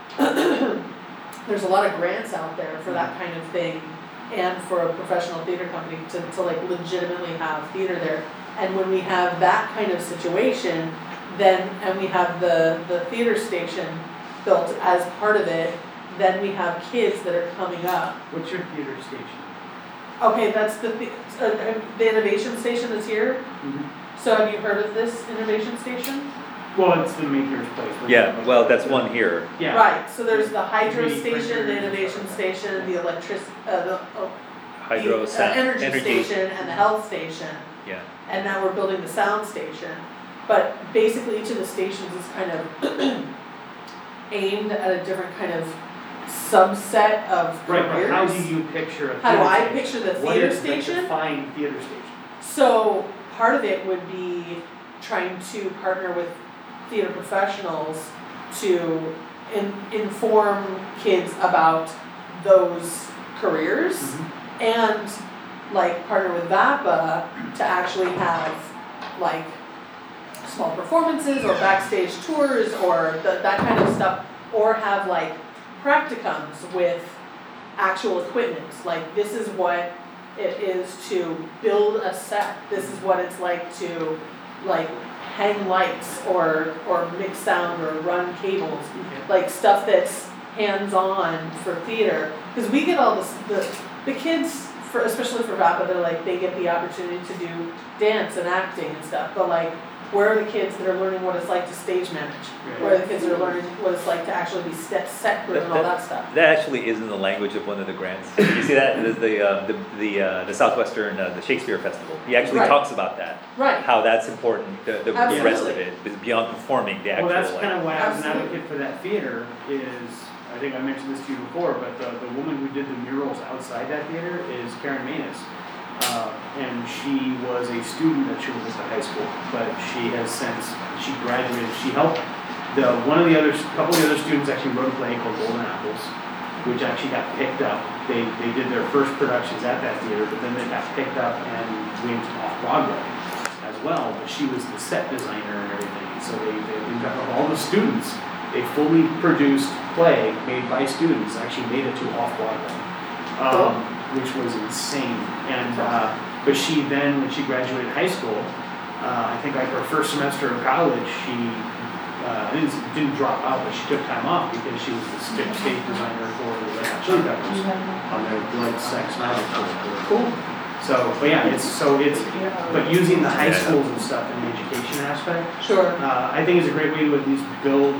there's a lot of grants out there for that kind of thing, and for a professional theater company to like legitimately have theater there. And when we have that kind of situation, then, and we have the theater station built as part of it, then we have kids that are coming up.
What's your theater station?
Okay, that's the innovation station that's here. So have you heard of this innovation station?
Well, it's the Maker's Place.
Yeah, well, that's one here.
Yeah.
Right, so there's the hydro
Mini
station,
printers
the
and
innovation
stuff.
station, the
Hydro,
energy station, and the health station.
Yeah.
And now we're building the sound station. But basically each of the stations is kind of aimed at a different kind of subset of careers.
Right, but how do you picture a theater
How do I
station?
picture the
What
theater
is the
station?
defined theater station?
So part of it would be trying to partner with theater professionals to inform kids about those careers and like partner with VAPA to actually have like small performances or backstage tours or that kind of stuff, or have like practicums with actual equipment. Like this is what it is to build a set. This is what it's like to like hang lights or mix sound or run cables. Like stuff that's hands-on for theater. Because we get all this, the kids, especially for VAPA, they're like, they get the opportunity to do dance and acting and stuff. But like, where are the kids that are learning what it's like to stage manage? Where are the kids that are learning what it's like to actually be set crew and all that stuff?
That actually is in the language of one of the grants. You see that? The Southwestern, the Shakespeare Festival. He actually
Right.
talks about that.
Right.
How that's important, the rest of
Absolutely.
it, is beyond performing the actual.
Well, that's kind of why I was an
Absolutely.
advocate for that theater is, I think I mentioned this to you before, but the woman who did the murals outside that theater is Karen Manus. And she was a student at Chula Vista High School, but she has she graduated, she helped, couple of the other students actually wrote a play called Golden Apples, which actually got picked up. They did their first productions at that theater, but then they got picked up and went off Broadway as well, but she was the set designer and everything, so they got all the students, a fully produced play made by students, actually made it to off Broadway. Which was insane. And but she then, when she graduated high school, I think like her first semester of college, she didn't drop out, but she took time off because she was the stage designer for the Red Hot Chili Peppers on their Blood, Sex, Magic tour. Cool. So, but yeah, but using the high schools and stuff in the education aspect,
Sure.
I think is a great way to at least build.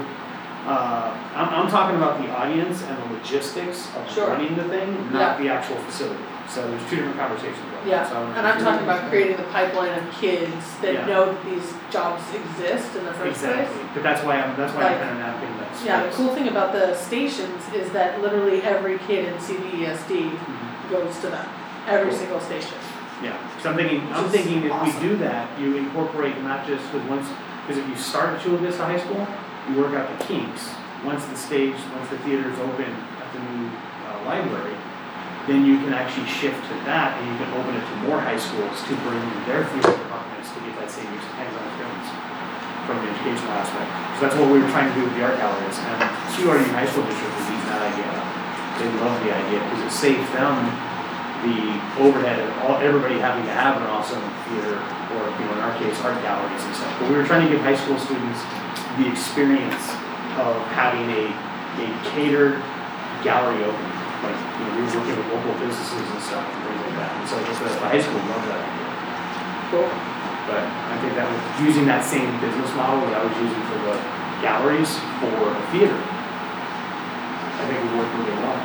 I'm talking about the audience and the logistics of
Sure.
running the thing, not the actual facility. So there's two different conversations about that.
Yeah,
So
and I'm talking about creating the pipeline of kids that
Yeah.
know that these jobs exist in the first place.
Exactly, but that's why I'm
Like-
kind of advocating that space.
Yeah, the cool thing about the stations is that literally every kid in CVESD goes to them, every
Cool.
single station.
Yeah, so I'm thinking if we do that, you incorporate not just, because if you start at Chula Vista High School, you work out the kinks. Once the theater is open at the new library, then you can actually shift to that and you can open it to more high schools to bring in their theater departments to get that same hands-on experience from the educational aspect. So that's what we were trying to do with the art galleries, and CURD High School District was using that idea. They love the idea because it saves them the overhead of everybody having to have an awesome theater, or in our case, art galleries and stuff. But we were trying to give high school students the experience of having a a catered gallery opening. Like, you know, we were working with local businesses and stuff and things like that. And so the high school loved that idea.
Cool.
But I think that was using that same business model that I was using for the galleries for a theater. I think it worked really well.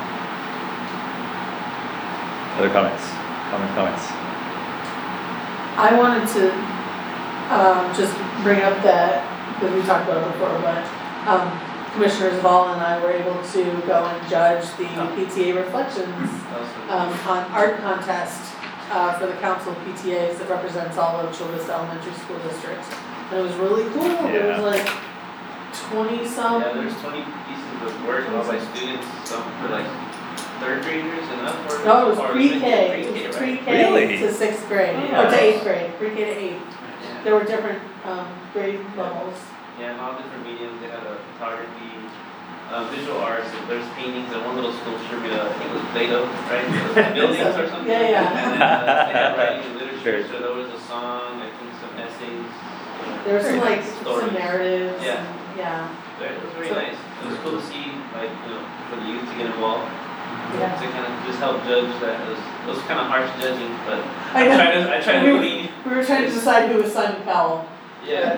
Other comments? Comments?
I wanted to, just bring up that, because we talked about it before, but, Commissioners Vol and I were able to go and judge the PTA reflections, on art contest, for the council of PTAs that represents all of Chula Vista Elementary School Districts. And it was really cool, there
Yeah.
was like 20-some.
Yeah, there's 20 pieces of work all by students, some for like third graders and up, or?
No, it was
or
pre-K, it
Pre-K,
was
right?
pre-K
Really?
to 6th grade,
Oh.
or to 8th grade, pre-K to 8th.
Yeah.
There were different, grade levels.
Yeah, and all different mediums, they had a photography, visual arts, and there's paintings, and one little sculpture made of, I think it was Play-Doh, right? It was buildings or something.
Yeah, yeah.
And then, they had writing and literature,
Very
so there was a song, I think some essays.
There were some like,
Stories.
some narratives,
Yeah.
and, yeah,
It was very
So-
nice, it was cool to see, like, you know, for the youth to get involved,
yeah.
to kind of just help judge that, it was kind of harsh judging, but
I know.
I tried to lead,
We were trying to decide who was Simon Cowell.
yeah.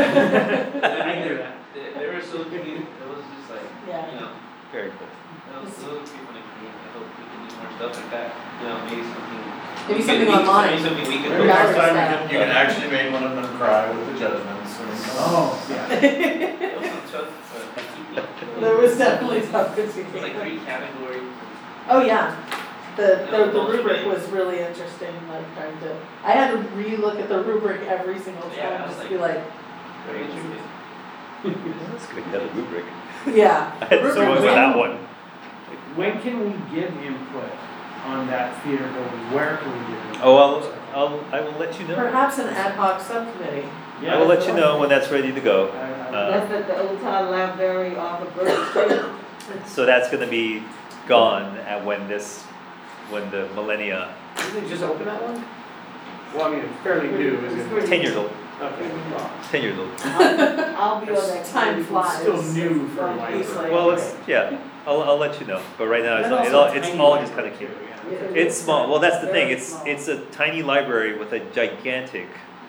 I hear that.
They were so cute, it was just like,
Yeah.
you know,
Very cool.
those people in the community, I hope we can do more stuff like that, you know, maybe something.
Maybe something online.
Maybe something we can
Maybe
do.
Yeah.
next time you can actually make one of them cry with the judgments.
Oh, yeah.
There was some tough,
There was definitely tough critiques.
like 3 categories.
Oh, yeah. The rubric was really interesting, like trying to, I had to relook at the rubric every single
Yeah, I
time,
was
just to be like,
Very interesting.
That's good, you have a rubric.
yeah.
I had
The
to go
rubric
with
was-
that one.
When can we give input on that theater building? Where can we give input?
Oh, I will let you know.
Perhaps an ad hoc subcommittee.
Yeah,
I will let you know when that's ready to go.
That's at the Old Town Library off of Birch Street.
So that's gonna be gone at when the millennia,
Didn't they just open that one? Well, I mean, it's fairly new, isn't it?
10 years old,
Okay.
10 years old.
I'll be on that.
Time
committee.
flies.
Still new for a
Like, he's
library.
like-
Well, it's, yeah, I'll let you know, but right now,
And
it's
also
all,
a
it's
tiny
all just kinda
library,
cute.
too, yeah.
Yeah.
It's small, well, that's the thing,
Very
it's,
small.
it's a tiny library with a gigantic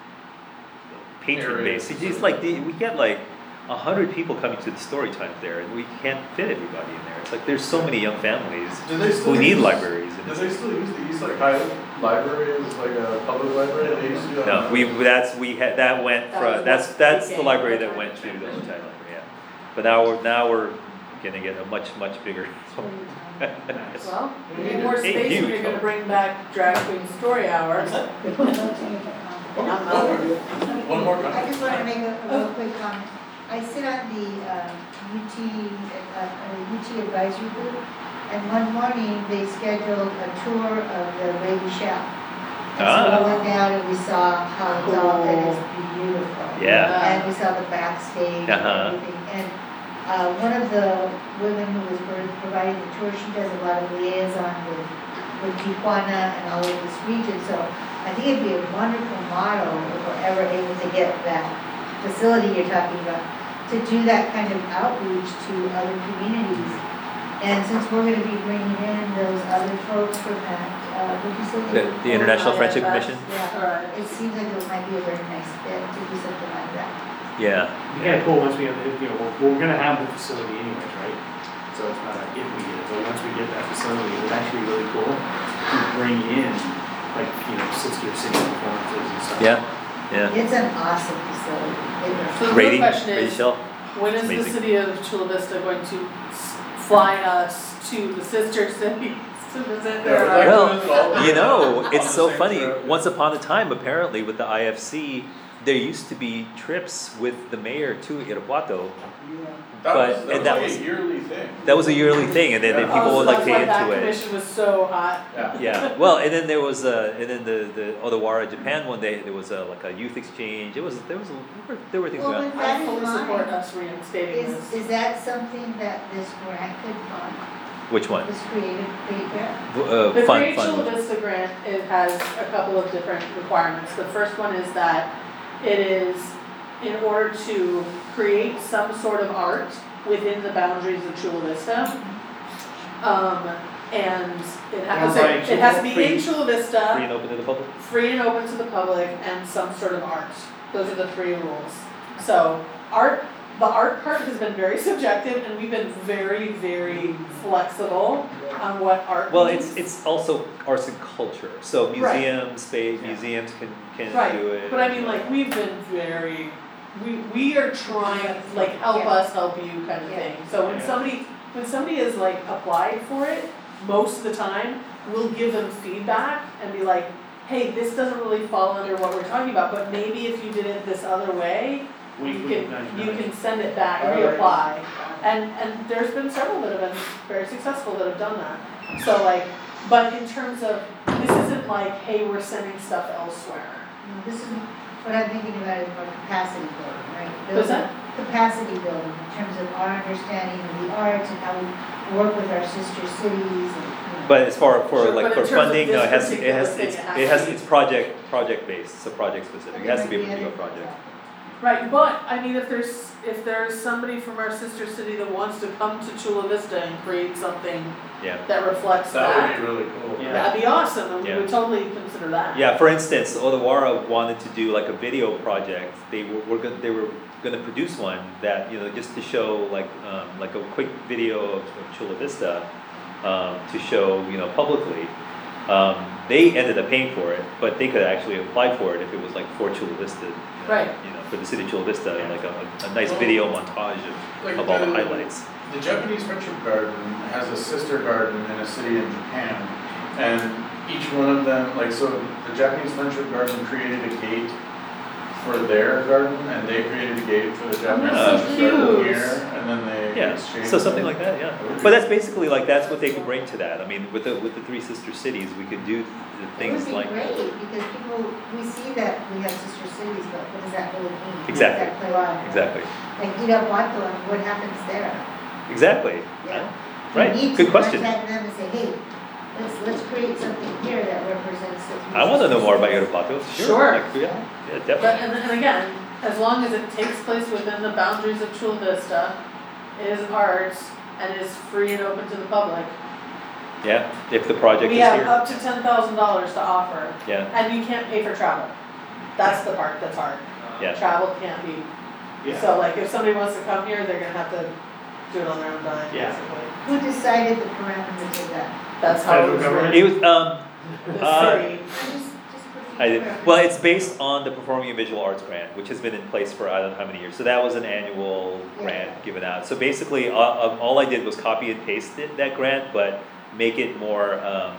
patron
Area.
base. It's like, we get like 100 people coming to the story times there, and we can't fit everybody in there. It's like, there's so many young families
Do they still
who need
use-
libraries. and
Do
it's-
they still use the Eastside High Library as like a public library? They used to.
No, we had, that went
That was
from, that's
what
the
became
library
the
that went to the
transition.
Old Time Library, yeah. But now we're gonna get a much bigger.
Well, you need more
Hey,
space when
huge.
you're gonna bring back Drag Queen Story Hour.
One more
I
comment.
just want to make a real quick comment. I sit on the UT advisory group, and one morning they scheduled a tour of the Lady Shell. And so
Ah.
we went down and we saw how it's all, and it's beautiful.
Yeah.
And we saw the backstage and
Uh-huh.
everything. And one of the women who was providing the tour, she does a lot of liaison with Tijuana and all of this region. So I think it'd be a wonderful model if we're ever able to get that facility you're talking about, to do that kind of outreach to other communities. And since we're gonna be bringing in those other folks from that, what you say?
The International Friendship
IFS.
Commission?
Yeah,
Alright.
it seems like it might be a very nice fit to do something like that.
Yeah,
It'd be kind of cool once we have, we're gonna have the facility anyways, right? So it's not like if we get it, but once we get that facility, it would actually be really cool to bring in, like, 60 or 60 performances and stuff.
yeah.
It's an awesome facility. It is.
So the real
Rating,
question
rating
is,
shell?
when is the
Amazing.
city of Chula Vista going to fly us to the sister cities to present their
Yeah,
art?
Well, you know,
On
it's
the
so
same
funny,
trip.
once upon a time, apparently with the IFC, there used to be trips with the mayor to Irapuato.
That
But-
was,
and
that
that
was
was-
a yearly thing.
That was a yearly thing, and then
Yeah.
people
Oh,
would
so
like
that's
to
why
get
that
into it.
commission was so hot.
Yeah.
Yeah, well, and then there was and then the Odawara Japan one day, there was like a youth exchange, there were things
Well,
going
with
on.
that
I
in
fully support
mind,
us reinstating
is
this.
that something that this grant could fund,
Which one?
this creative grant?
The
Fun,
Create Chula
fun.
Vista grant, it has a couple of different requirements. The first one is that it is in order to create some sort of art within the boundaries of Chula Vista. And it has,
Or by
it has to be
free-
in Chula
Free
Vista,
and open to the public?
free and open to the public, and some sort of art. Those are the three rules. So the art part has been very subjective, and we've been very, very flexible on what art
Well,
means.
it's also arts and culture, so
Right.
museums, museums can
Right,
do it.
but I mean, like, we've been very, we are trying, like, help us, help you kind of thing. So when somebody has like applied for it, most of the time, we'll give them feedback and be like, hey, this doesn't really fall under what we're talking about, but maybe if you did it this other way, you can send it back, reapply. And there's been several that have been very successful that have done that. So like, but in terms of, this isn't like, hey, we're sending stuff elsewhere.
This is, what I'm thinking about is more capacity building, right?
What's that?
Capacity building in terms of our understanding of the arts and how we work with our sister cities and, you know.
But as far for
Sure,
like
but
for
in terms of
funding, no,
this
it
particular
has
thing,
it's project based, it's a project specific, it has to be a particular project.
Right, but I mean, if there's somebody from our sister city that wants to come to Chula Vista and create something
Yeah.
that reflects
That
that,
would be really cool.
Yeah.
that'd be awesome, and we
Yeah.
would totally consider that.
Yeah, for instance, Odawara wanted to do like a video project. They were gonna produce one that, you know, just to show like a quick video of Chula Vista, to show, you know, publicly. They ended up paying for it, but they could actually apply for it if it was like for Chula Vista.
Right.
You know, for the city of Chula Vista, like a nice video montage of all the highlights.
The Japanese Friendship Garden has a sister garden in a city in Japan, and each one of them, like, so the Japanese Friendship Garden created a gate for their garden, and they created a gate for the Japanese
that's
Friendship Garden
cute.
here, and then they
Yeah,
exchanged.
so something like that, yeah. But that's basically like, that's what they could bring to that. I mean, with the three sister cities, we could do the things like.
It would be great, because people, we see that we have sister cities, but what does that really mean? How does
Exactly.
that play out?
Exactly,
Like Irapuato, and what happens there?
exactly.
Yeah.
Right,
We need
good
to
question.
contact them and say, hey, let's create something here that represents the.
I wanna know more about Irapuato, sure.
Sure.
Like, yeah,
But,
definitely.
and again, as long as it takes place within the boundaries of Chula Vista, is arts, and is free and open to the public,
Yeah, if the project
we
is
have
here,
up to $10,000 to offer,
yeah,
and you can't pay for travel. That's the part that's hard.
yeah.
Travel can't be.
Yeah.
So like, if somebody wants to come here, they're gonna have to do it on their own dime,
Yeah.
basically.
Who decided the parameters of that?
That's how it
Federal
was
government?
written.
It was,
The
Uh,
city.
I did, well, it's based on the Performing and Visual Arts Grant, which has been in place for I don't know how many years, so that was an annual grant given out. So basically, all I did was copy and paste that grant, but make it more,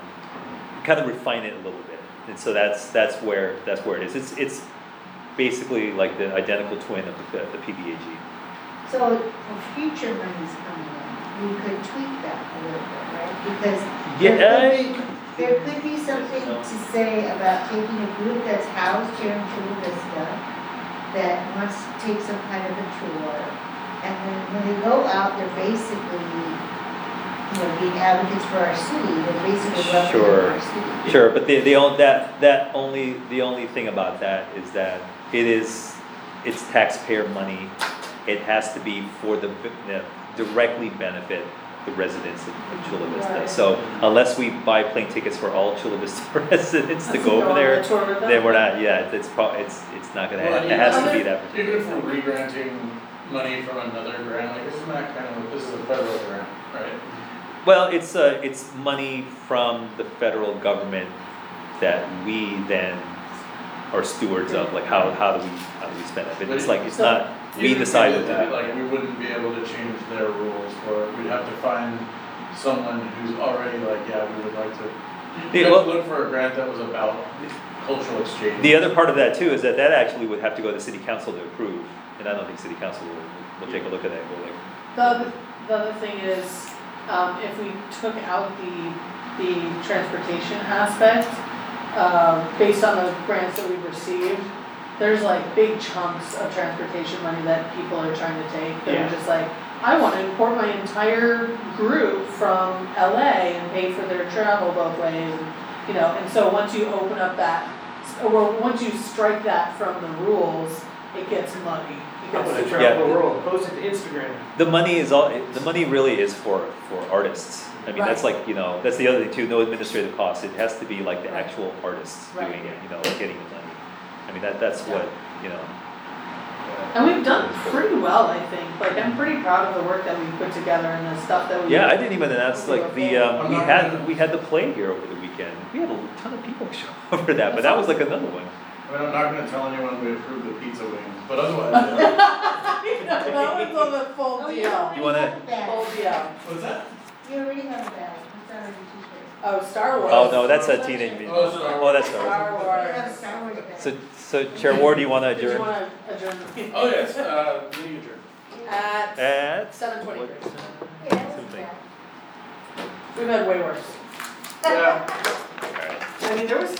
kind of refine it a little bit. And so that's where it is, it's basically like the identical twin of the PBAG.
So for future monies coming in, we could tweak that a little bit, right? Because there could be something to say about taking a group that's housed here in Chula Vista that wants to take some kind of a tour, and then when they go out, they're basically, you know, being advocates for our city, they're basically representing our city.
Sure, but the only thing about that is that it's taxpayer money. It has to be for directly benefit the residents of Chula Vista.
Right.
So unless we buy plane tickets for all Chula Vista residents to
Let's
go
go
over
on
there,
that tour with them.
then we're not, yeah, it's not gonna
Well,
happen. It has to be
even
that
Even
particular.
if we're re-granting money from another grant, like, isn't that kind of, this is a federal grant, right?
Well, it's money from the federal government that we then are stewards of, like how do we spend it? But it's like, it's not, we
Even if
decide
did
what to
that,
do.
like, we wouldn't be able to change their rules for it, we'd have to find someone who's already like, yeah, we would like to.
Yeah,
We'd have
well-
to look for a grant that was about cultural exchange.
The other part of that too is that actually would have to go to city council to approve, and I don't think city council will take a look at that and go like.
The other thing is, if we took out the transportation aspect, based on the grants that we've received, there's like big chunks of transportation money that people are trying to take, that
Yeah.
are just like, I wanna import my entire group from LA and pay for their travel both ways, and, and so once you open up that, or once you strike that from the rules, it gets muddy. It
I'm
gets
gonna
super-
travel the world, post it to Instagram.
The money really is for artists. I mean, that's
Right.
like, that's the other thing too, no administrative costs. It has to be like the
Right.
actual artists
Right.
doing it, getting the money. I mean, that's what,
And we've done pretty well, I think. Like, I'm pretty proud of the work that we put together and the stuff that we.
Yeah, I didn't even announce like the,
I'm
we
not
had,
gonna-
we had the play here over the weekend. We had a ton of people show up for that, but that was like another one.
I mean, I'm not gonna tell anyone we approved the pizza wings, but otherwise,
That one's on the full
Oh, you
deal.
already
You wanna-
have a bag.
Full deal.
what's that?
You already have a bag, it's already t-shirt.
Oh, Star Wars.
Oh, no, that's a teenage mutant.
Oh, Star
Oh, that's
Star
Star
You have a
Wars.
Star Wars bag.
So Chair Ward, do you wanna
Did you
adjourn?
wanna adjourn the meeting?
Oh, yes, meeting adjourned.
At
At?
7:23.
Yeah, that was
Something.
bad.
We've had way worse.
Yeah.
I mean, there was